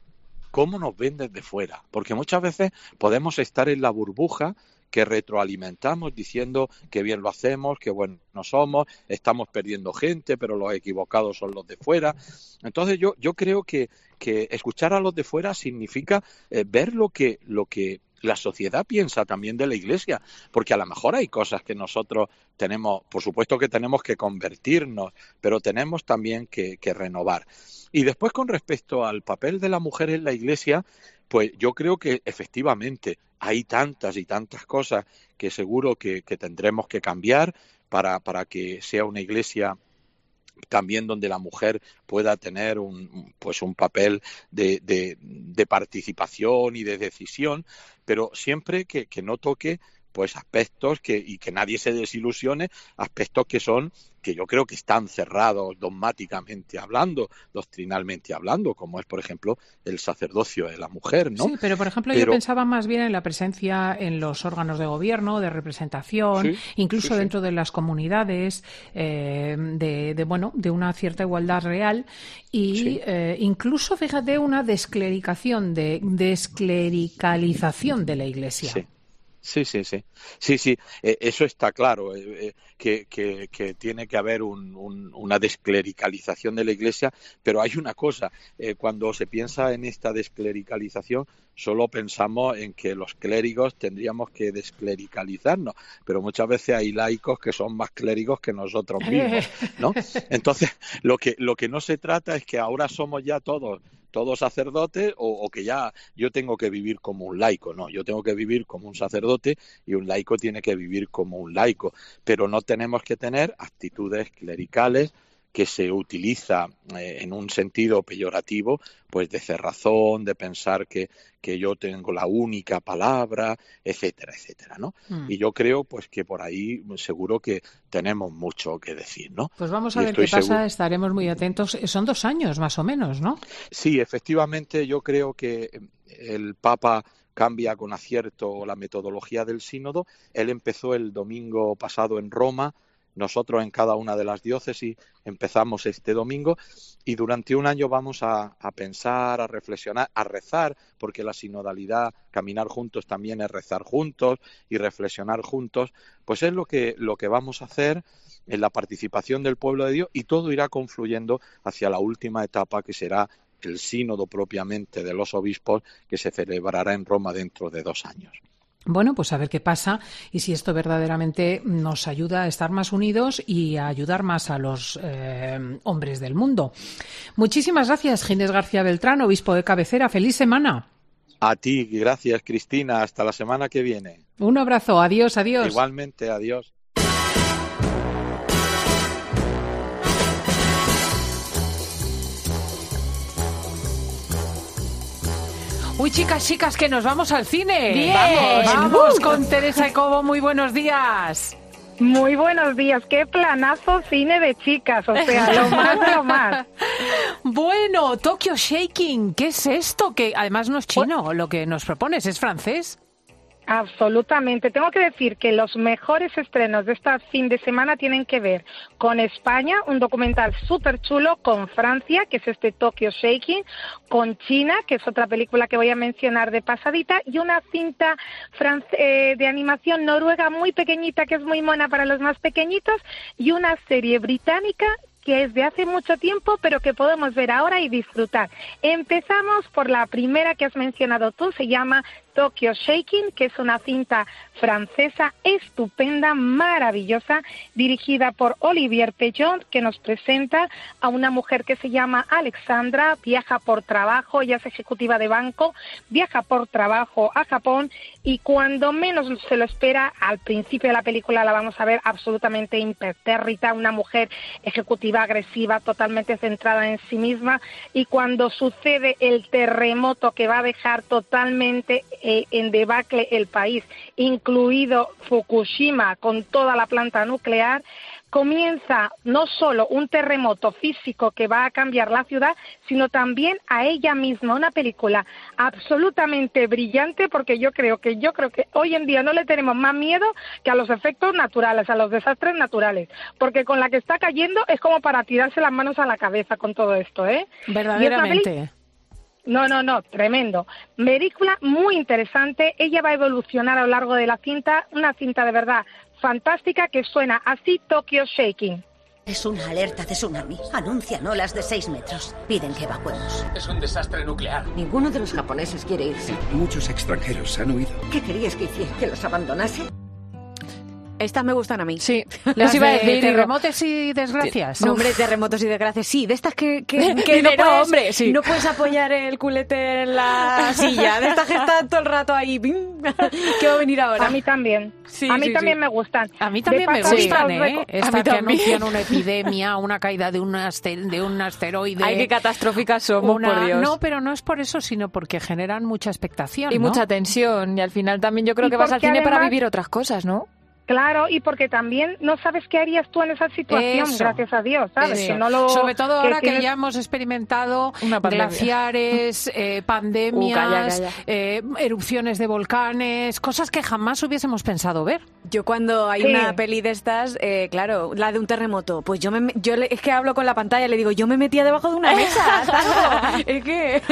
cómo nos ven desde fuera, porque muchas veces podemos estar en la burbuja que retroalimentamos diciendo que bien lo hacemos, que buenos somos, estamos perdiendo gente, pero los equivocados son los de fuera. Entonces yo, yo creo que, que escuchar a los de fuera significa eh, ver lo que, lo que la sociedad piensa también de la Iglesia, porque a lo mejor hay cosas que nosotros tenemos, por supuesto que tenemos que convertirnos, pero tenemos también que, que renovar. Y después, con respecto al papel de la mujer en la Iglesia, pues yo creo que efectivamente hay tantas y tantas cosas que seguro que, que tendremos que cambiar para, para que sea una Iglesia también donde la mujer pueda tener un, pues un papel de, de, de participación y de decisión, pero siempre que, que no toque pues aspectos que y que nadie se desilusione, aspectos que son que yo creo que están cerrados dogmáticamente hablando, doctrinalmente hablando, como es, por ejemplo, el sacerdocio de la mujer, ¿no? Sí, pero, por ejemplo, pero... yo pensaba más bien en la presencia en los órganos de gobierno, de representación, sí, incluso sí, dentro sí. de las comunidades, eh, de, de, bueno, de una cierta igualdad real y sí. eh, incluso, fíjate, una desclericación, de desclericalización de la Iglesia. Sí. Sí, sí, sí, sí, sí, eh, eso está claro, eh, eh, que, que, que tiene que haber un, un, una desclericalización de la Iglesia, pero hay una cosa, eh, cuando se piensa en esta desclericalización, solo pensamos en que los clérigos tendríamos que desclericalizarnos, pero muchas veces hay laicos que son más clérigos que nosotros mismos, ¿no? Entonces, lo que, lo que no se trata es que ahora somos ya todos todos sacerdotes o, o que ya yo tengo que vivir como un laico, no, yo tengo que vivir como un sacerdote y un laico tiene que vivir como un laico, pero no tenemos que tener actitudes clericales que se utiliza eh, en un sentido peyorativo, pues de cerrazón, de pensar que, que yo tengo la única palabra, etcétera, etcétera, ¿no? Mm. Y yo creo pues que por ahí seguro que tenemos mucho que decir, ¿no? Pues vamos a y ver qué pasa, seguro... estaremos muy atentos. Son dos años más o menos, ¿no? Sí, efectivamente yo creo que el Papa cambia con acierto la metodología del sínodo. Él empezó el domingo pasado en Roma. Nosotros en cada una de las diócesis empezamos este domingo y durante un año vamos a, a pensar, a reflexionar, a rezar, porque la sinodalidad, caminar juntos también es rezar juntos y reflexionar juntos, pues es lo que, lo que vamos a hacer en la participación del pueblo de Dios y todo irá confluyendo hacia la última etapa que será el sínodo propiamente de los obispos que se celebrará en Roma dentro de dos años. Bueno, pues a ver qué pasa y si esto verdaderamente nos ayuda a estar más unidos y a ayudar más a los eh, hombres del mundo. Muchísimas gracias, Ginés García Beltrán, obispo de cabecera. ¡Feliz semana! A ti, gracias, Cristina. Hasta la semana que viene. Un abrazo. Adiós, adiós. Igualmente, adiós. Uy, chicas, chicas, que nos vamos al cine. Bien. Vamos, vamos uh. con Teresa Ecobo. Muy buenos días. Muy buenos días. Qué planazo cine de chicas, o sea, lo más de lo más. Bueno, Tokyo Shaking, ¿qué es esto? Que además no es chino, lo que nos propones, ¿es francés? Absolutamente. Tengo que decir que los mejores estrenos de este fin de semana tienen que ver con España, un documental súper chulo, con Francia, que es este Tokyo Shaking, con China, que es otra película que voy a mencionar de pasadita, y una cinta eh, de animación noruega muy pequeñita, que es muy mona para los más pequeñitos, y una serie británica que es de hace mucho tiempo, pero que podemos ver ahora y disfrutar. Empezamos por la primera que has mencionado tú, se llama Tokyo Shaking, que es una cinta francesa estupenda, maravillosa, dirigida por Olivier Pellon, que nos presenta a una mujer que se llama Alexandra, viaja por trabajo, ella es ejecutiva de banco, viaja por trabajo a Japón y cuando menos se lo espera, al principio de la película la vamos a ver absolutamente impertérrita, una mujer ejecutiva agresiva, totalmente centrada en sí misma, y cuando sucede el terremoto que va a dejar totalmente eh, en debacle el país, incluido Fukushima con toda la planta nuclear, comienza no solo un terremoto físico que va a cambiar la ciudad, sino también a ella misma. Una película absolutamente brillante, porque yo creo que yo creo que hoy en día no le tenemos más miedo que a los efectos naturales, a los desastres naturales, porque con la que está cayendo es como para tirarse las manos a la cabeza con todo esto, ¿eh? Verdaderamente. No, no, no, tremendo. Película muy interesante. Ella va a evolucionar a lo largo de la cinta, una cinta de verdad fantástica que suena así, Tokyo Shaking. Es una alerta de tsunami. Anuncian olas de seis metros. Piden que evacuemos. Es un desastre nuclear. Ninguno de los japoneses quiere irse. Muchos extranjeros han huido. ¿Qué querías que hiciera? ¿Que los abandonase? Estas me gustan a mí. Sí, les las iba a de decir. terremotos y desgracias. No, hombre, terremotos y desgracias. Sí, de estas que, que, que no, Dinero, puedes, hombre, sí. no puedes apoyar el culete en la silla. De estas que están todo el rato ahí. ¿Qué va a venir ahora? A mí también. Sí, a mí sí, también sí. me gustan. A mí también me pasaditas gustan, reco- ¿eh? Esta A mí que también. anuncian una epidemia, una caída de un, aster- de un asteroide. Ay, qué catastróficas somos, una- por Dios. No, pero no es por eso, sino porque generan mucha expectación, Y ¿no? mucha tensión. Y al final también yo creo Y que vas al porque cine para además- vivir otras cosas, ¿no? Claro, y porque también no sabes qué harías tú en esa situación, Eso. gracias a Dios, ¿sabes? Eso. Que no lo, Sobre todo ahora que, tienes- ya hemos experimentado Una pandemia. glaciares, eh, pandemias, Uh, calla, calla. eh, erupciones de volcanes, cosas que jamás hubiésemos pensado ver. Yo cuando hay Sí. una peli de estas, eh, claro, la de un terremoto, pues yo me, yo le- es que hablo con la pantalla, le digo, yo me metía debajo de una mesa, ¿sabes? Es que...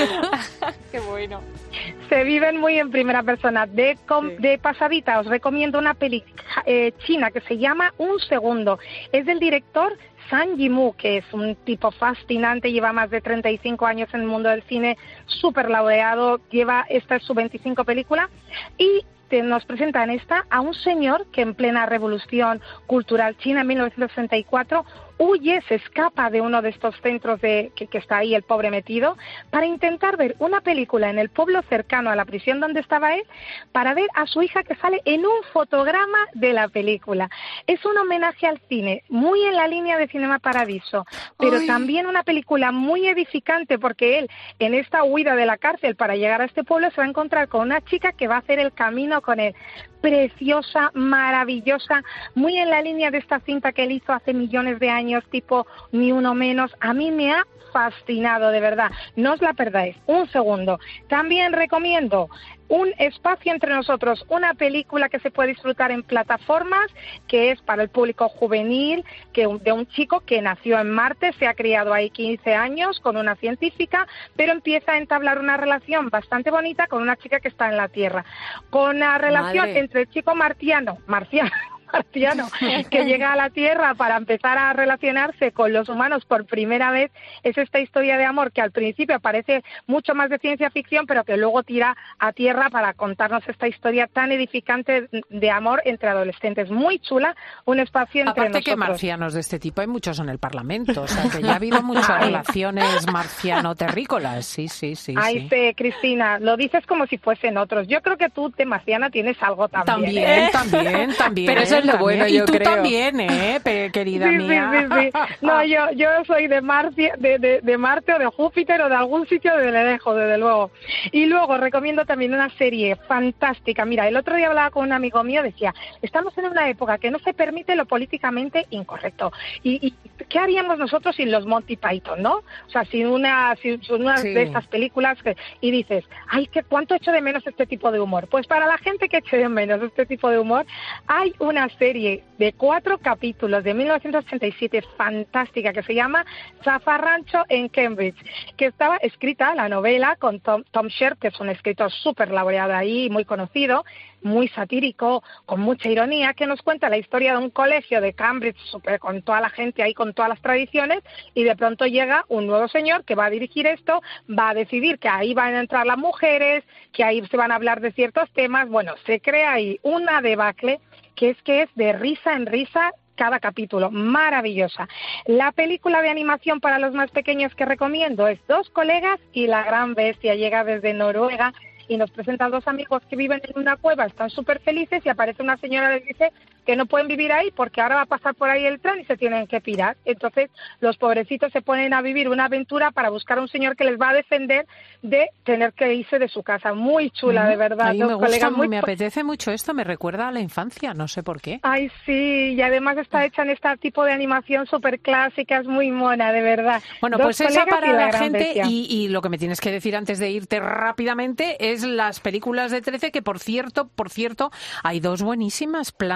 Qué bueno. Se viven muy en primera persona. De, com- de pasadita os recomiendo una peli eh, china que se llama Un Segundo. Es del director Zhang Yimou, que es un tipo fascinante, lleva más de treinta y cinco años en el mundo del cine, súper laureado, lleva, esta es su veinticinco película, y te- nos presenta en esta a un señor que en plena revolución cultural china en mil novecientos sesenta y cuatro huye, se escapa de uno de estos centros de, que, que está ahí el pobre metido, para intentar ver una película en el pueblo cercano a la prisión donde estaba él, para ver a su hija que sale en un fotograma de la película. Es un homenaje al cine, muy en la línea de Cinema Paradiso, pero Ay. también una película muy edificante, porque él, en esta huida de la cárcel para llegar a este pueblo, se va a encontrar con una chica que va a hacer el camino con él. Preciosa, maravillosa, muy en la línea de esta cinta que él hizo hace millones de años, tipo Ni Uno Menos. A mí me ha fascinado, de verdad. No os la perdáis. Un segundo. También recomiendo Un Espacio Entre Nosotros, una película que se puede disfrutar en plataformas, que es para el público juvenil, que un- de un chico que nació en Marte, se ha criado ahí quince años con una científica, pero empieza a entablar una relación bastante bonita con una chica que está en la Tierra. Con una relación Madre. entre el chico martiano, marciano, marciano, que llega a la Tierra para empezar a relacionarse con los humanos por primera vez. Es esta historia de amor que al principio parece mucho más de ciencia ficción, pero que luego tira a tierra para contarnos esta historia tan edificante de amor entre adolescentes. Muy chula, Un Espacio Entre Aparte que Nosotros. marcianos de este tipo hay muchos en el Parlamento, o sea que ya ha habido muchas relaciones marciano-terrícolas, sí, sí, sí. Ay, sí. sí, Cristina, lo dices como si fuesen otros. Yo creo que tú de marciana tienes algo también. También, ¿eh? también, también. Pero eso es lo también. bueno, Y yo tú creo. también, ¿eh, pe- querida Sí, sí, mía? sí, sí. No, yo, yo soy de, Marcia, de, de, de Marte o de Júpiter o de algún sitio de lejos, desde luego. Y luego recomiendo también una serie fantástica. Mira, el otro día hablaba con un amigo mío, decía, estamos en una época que no se permite lo políticamente incorrecto. ¿Y, y qué haríamos nosotros sin los Monty Python, no? O sea, sin una, sin, sin una Sí. de estas películas que, y dices, ay, ¿qué, ¿cuánto echo de menos este tipo de humor? Pues para la gente que eche de menos este tipo de humor, hay una serie de cuatro capítulos de mil novecientos ochenta y siete fantástica que se llama Zafarrancho en Cambridge, que estaba escrita, la novela, con Tom, Tom Sherp, que es un escritor súper laureado ahí, muy conocido, muy satírico, con mucha ironía, que nos cuenta la historia de un colegio de Cambridge, super, con toda la gente ahí, con todas las tradiciones, y de pronto llega un nuevo señor que va a dirigir esto, va a decidir que ahí van a entrar las mujeres, que ahí se van a hablar de ciertos temas. Bueno, se crea ahí una debacle que es que es de risa en risa cada capítulo, maravillosa. La película de animación para los más pequeños que recomiendo es Dos colegas y la gran bestia. Llega desde Noruega y nos presenta a dos amigos que viven en una cueva, están súper felices, y aparece una señora que les dice que no pueden vivir ahí porque ahora va a pasar por ahí el tren y se tienen que pirar. Entonces los pobrecitos se ponen a vivir una aventura para buscar a un señor que les va a defender de tener que irse de su casa. Muy chula, Mm, de verdad. a mí Dos me gusta, colegas muy me apetece mucho esto, me recuerda a la infancia, no sé por qué. Ay, sí, y además está hecha en este tipo de animación súper clásica, es muy mona, de verdad. Bueno, Dos pues esa colegas para y la, gran gente, bestia. y, y lo que me tienes que decir antes de irte rápidamente es las películas de trece, que por cierto, por cierto, hay dos buenísimas, Planta cuatro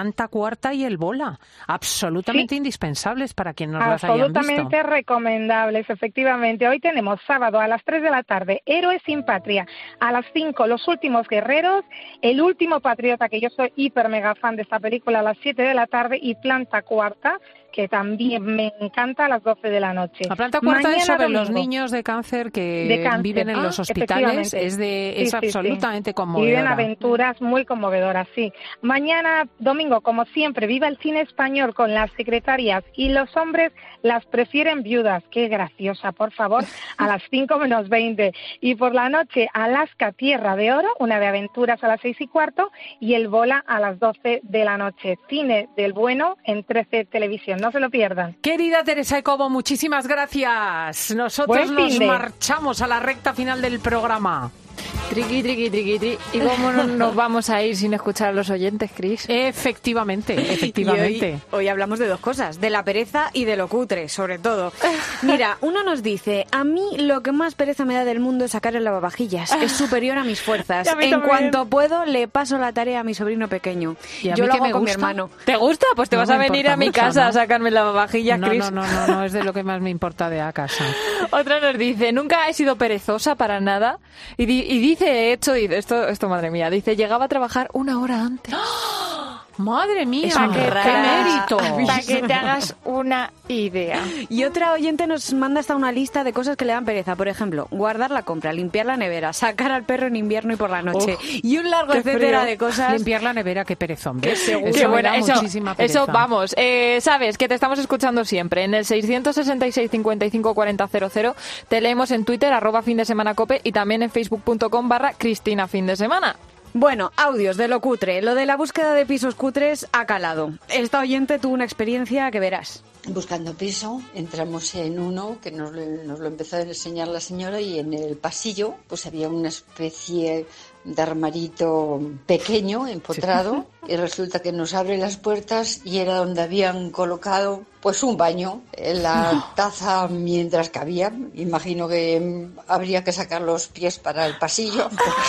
Cuarta y El Bola, absolutamente sí. indispensables para quien nos las hayan visto. Absolutamente recomendables, efectivamente. Hoy tenemos sábado a las tres de la tarde, Héroes sin Patria. A las cinco, Los Últimos Guerreros. El Último Patriota, que yo soy hiper mega fan de esta película, a las siete de la tarde. Y Planta Cuarta, que también me encanta, a las doce de la noche. La Planta Cuarta Mañana, es sobre domingo. Los niños de cáncer que de cáncer. viven en ah, los hospitales. Es, de, es sí, absolutamente sí. conmovedora. Viven aventuras muy conmovedoras, sí. Mañana domingo, como siempre, viva el cine español con Las Secretarias y los hombres las prefieren viudas. Qué graciosa, por favor, a las cinco menos veinte. Y por la noche, Alaska, Tierra de Oro, una de aventuras a las seis y cuarto, y El Bola a las doce de la noche. Cine del bueno en trece Televisión. No se lo pierdan. Querida Teresa Ecobo, muchísimas gracias. Nosotros nos marchamos a la recta final del programa. Triqui, triqui, triqui, triqui. ¿Y cómo no nos vamos a ir sin escuchar a los oyentes, Cris? Efectivamente, efectivamente. Hoy, hoy hablamos de dos cosas, de la pereza y de lo cutre, sobre todo. Mira, uno nos dice, a mí lo que más pereza me da del mundo es sacar el lavavajillas. Es superior a mis fuerzas. A en también. Cuanto puedo, le paso la tarea a mi sobrino pequeño. ¿Y a Yo mí lo que hago me con gusta? mi hermano. ¿Te gusta? Pues te no vas a venir a mi mucho, casa ¿no? a sacarme el lavavajillas, no, Cris. No, no, no, no, es de lo que más me importa de a casa. Otra nos dice, nunca he sido perezosa para nada. Y, di- y dice, he hecho, dice, esto, esto madre mía, dice, llegaba a trabajar una hora antes. ¡Oh! ¡Madre mía! Es ¡Qué, qué mérito! Para que te hagas una idea. Y otra oyente nos manda hasta una lista de cosas que le dan pereza. Por ejemplo, guardar la compra, limpiar la nevera, sacar al perro en invierno y por la noche. Oh, y un largo etcétera frío. de cosas. Limpiar la nevera, qué perezón. Qué seguro. Eso Qué me buena. da Eso, muchísima pereza. eso, vamos. Eh, sabes que te estamos escuchando siempre. En el seiscientos sesenta y seis, cincuenta y cinco, cuarenta, cero cero. Te leemos en Twitter, arroba fin de semana cope, y también en facebook.com barra Cristina fin de semana. Bueno, audios de lo cutre. Lo de la búsqueda de pisos cutres ha calado. Esta oyente tuvo una experiencia que verás. Buscando piso, entramos en uno que nos lo, nos lo empezó a enseñar la señora, y en el pasillo pues había una especie de armarito pequeño, empotrado, y resulta que nos abre las puertas y era donde habían colocado pues un baño, la taza mientras cabía. Imagino que habría que sacar los pies para el pasillo,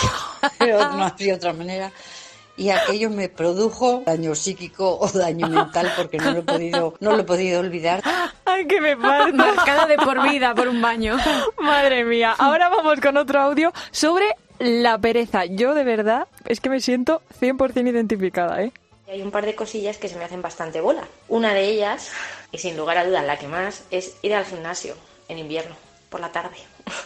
pero no había otra manera. Y aquello me produjo daño psíquico o daño mental, porque no lo he podido, no lo he podido olvidar. ¡Ay, que me parto! Marcada de por vida por un baño. Madre mía. Ahora vamos con otro audio sobre la pereza. Yo, de verdad, es que me siento cien por ciento identificada, ¿eh? Hay un par de cosillas que se me hacen bastante bola. Una de ellas, y sin lugar a dudas la que más, es ir al gimnasio en invierno, por la tarde.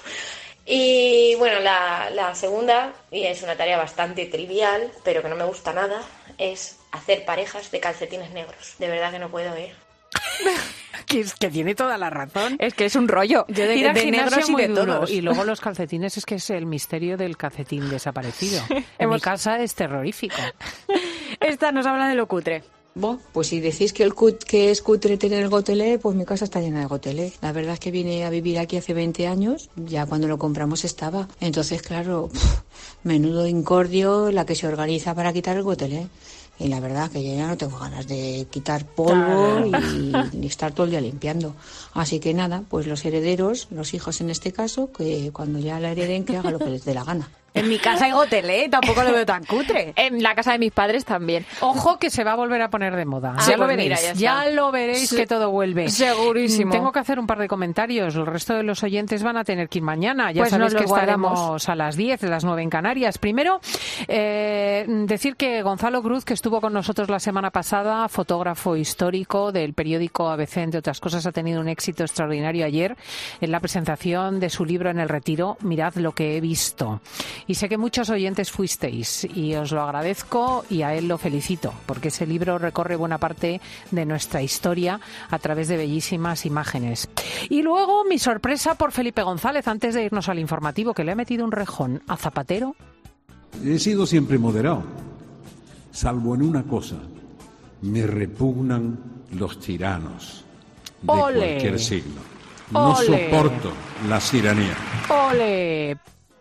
Y bueno, la, la segunda, y es una tarea bastante trivial, pero que no me gusta nada, es hacer parejas de calcetines negros. De verdad que no puedo ir. Que, es, que tiene toda la razón. Es que es un rollo. Yo de, Ir de negros y de duro. Todos. Y luego los calcetines, es que es el misterio del calcetín desaparecido. En Hemos... mi casa es terrorífico. Esta nos habla de lo cutre. Bueno, pues si decís que el cut, que es cutre tener el gotelé, pues mi casa está llena de gotelé. La verdad es que vine a vivir aquí hace veinte años, ya cuando lo compramos estaba. Entonces, claro, pff, menudo incordio la que se organiza para quitar el gotelé. Y la verdad que yo ya no tengo ganas de quitar polvo y, y estar todo el día limpiando. Así que nada, pues los herederos, los hijos en este caso, que cuando ya la hereden, que haga lo que les dé la gana. En mi casa hay gotelé, tampoco lo veo tan cutre. En la casa de mis padres también. Ojo que se va a volver a poner de moda. Ah, ya, pues lo veréis, mira, ya, ya lo veréis, que todo vuelve. Segurísimo. Tengo que hacer un par de comentarios. El resto de los oyentes van a tener que ir mañana. Ya pues sabéis que guardamos. estaremos a las diez, a las nueve en Canarias. Primero, eh, decir que Gonzalo Cruz, que estuvo con nosotros la semana pasada, fotógrafo histórico del periódico A B C, entre otras cosas, ha tenido un éxito extraordinario ayer en la presentación de su libro En el Retiro, Mirad lo que he visto. Y sé que muchos oyentes fuisteis y os lo agradezco y a él lo felicito, porque ese libro recorre buena parte de nuestra historia a través de bellísimas imágenes. Y luego mi sorpresa por Felipe González, antes de irnos al informativo, que le ha metido un rejón a Zapatero. He sido siempre moderado, salvo en una cosa: me repugnan los tiranos de ¡Ole! cualquier signo. No ¡Ole! soporto la tiranía. ¡Ole!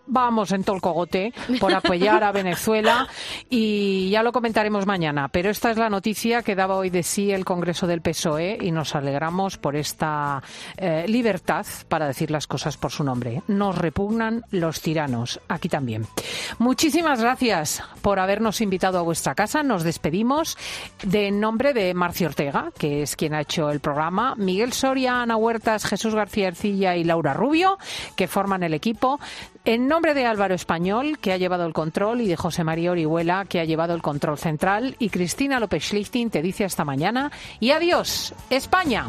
vamos en todo el cogote por apoyar a Venezuela y ya lo comentaremos mañana. Pero esta es la noticia que daba hoy de sí el Congreso del P S O E y nos alegramos por esta eh, libertad para decir las cosas por su nombre. Nos repugnan los tiranos. Aquí también. Muchísimas gracias por habernos invitado a vuestra casa. Nos despedimos de en nombre de Marcio Ortega, que es quien ha hecho el programa, Miguel Soria, Ana Huertas, Jesús García Ercilla y Laura Rubio, que forman el equipo. En nombre de Álvaro Español, que ha llevado el control, y de José María Orihuela, que ha llevado el control central, y Cristina López Schlichting te dice hasta mañana y adiós, España.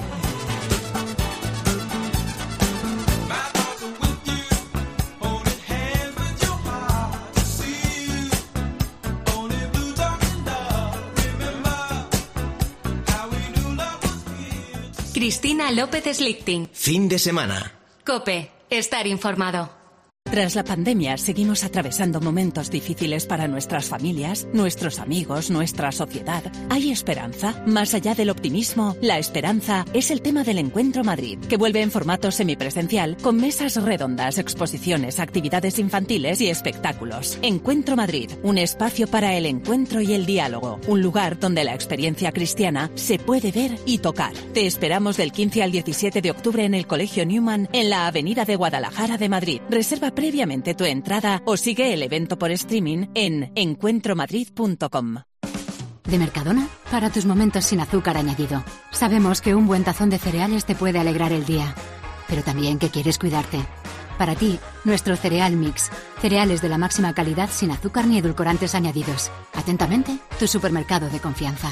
Cristina López Schlichting. Fin de semana. COPE. Estar informado. Tras la pandemia, seguimos atravesando momentos difíciles para nuestras familias, nuestros amigos, nuestra sociedad. ¿Hay esperanza? Más allá del optimismo, la esperanza es el tema del Encuentro Madrid, que vuelve en formato semipresencial con mesas redondas, exposiciones, actividades infantiles y espectáculos. Encuentro Madrid, un espacio para el encuentro y el diálogo, un lugar donde la experiencia cristiana se puede ver y tocar. Te esperamos del quince al diecisiete de octubre en el Colegio Newman, en la Avenida de Guadalajara de Madrid. Reserva previamente tu entrada o sigue el evento por streaming en encuentro madrid punto com. De Mercadona, para tus momentos sin azúcar añadido. Sabemos que un buen tazón de cereales te puede alegrar el día, pero también que quieres cuidarte. Para ti, nuestro cereal mix. Cereales de la máxima calidad sin azúcar ni edulcorantes añadidos. Atentamente, tu supermercado de confianza.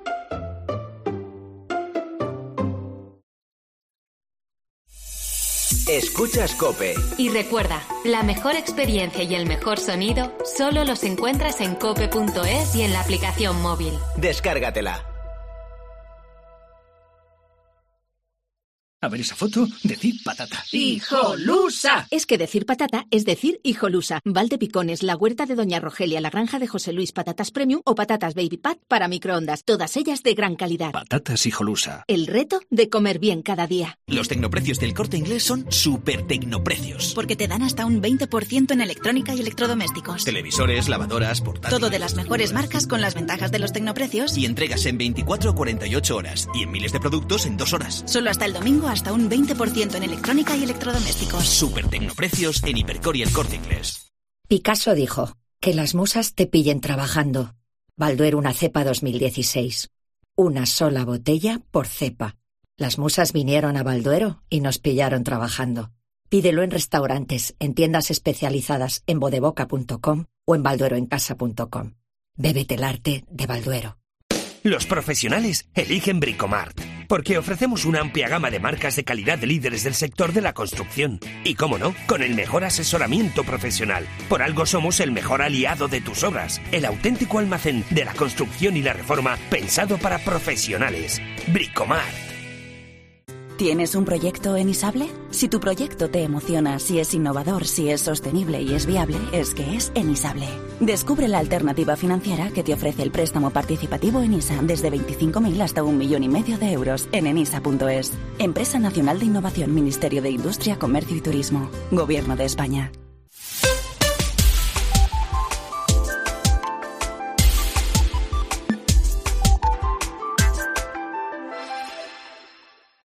Escuchas COPE. Y recuerda, la mejor experiencia y el mejor sonido solo los encuentras en cope punto es y en la aplicación móvil. Descárgatela. A ver esa foto, decir patata. ¡Hijolusa! Es que decir patata es decir hijolusa. Valdepicones, la huerta de Doña Rogelia, la granja de José Luis, patatas premium o patatas baby pat para microondas. Todas ellas de gran calidad. Patatas hijolusa. El reto de comer bien cada día. Los tecnoprecios del Corte Inglés son súper tecnoprecios. Porque te dan hasta un veinte por ciento en electrónica y electrodomésticos. Televisores, lavadoras, portátiles. Todo de las mejores marcas con las ventajas de los tecnoprecios. Y entregas en veinticuatro o cuarenta y ocho horas. Y en miles de productos en dos horas. Solo hasta el domingo hasta un veinte por ciento en electrónica y electrodomésticos. Súper tecnoprecios en Hipercor y el Corte Inglés. Picasso dijo, que las musas te pillen trabajando. Balduero una cepa dos mil dieciséis. Una sola botella por cepa. Las musas vinieron a Balduero y nos pillaron trabajando. Pídelo en restaurantes, en tiendas especializadas en bodeboca punto com o en baldueroencasa punto com. Bébete el arte de Balduero. Los profesionales eligen Bricomart, porque ofrecemos una amplia gama de marcas de calidad de líderes del sector de la construcción. Y cómo no, con el mejor asesoramiento profesional. Por algo somos el mejor aliado de tus obras, el auténtico almacén de la construcción y la reforma pensado para profesionales. Bricomart. ¿Tienes un proyecto en Isable? Si tu proyecto te emociona, si es innovador, si es sostenible y es viable, es que es en Isable. Descubre la alternativa financiera que te ofrece el préstamo participativo Enisa desde veinticinco mil hasta un millón y medio de euros en enisa punto es. Empresa Nacional de Innovación, Ministerio de Industria, Comercio y Turismo. Gobierno de España.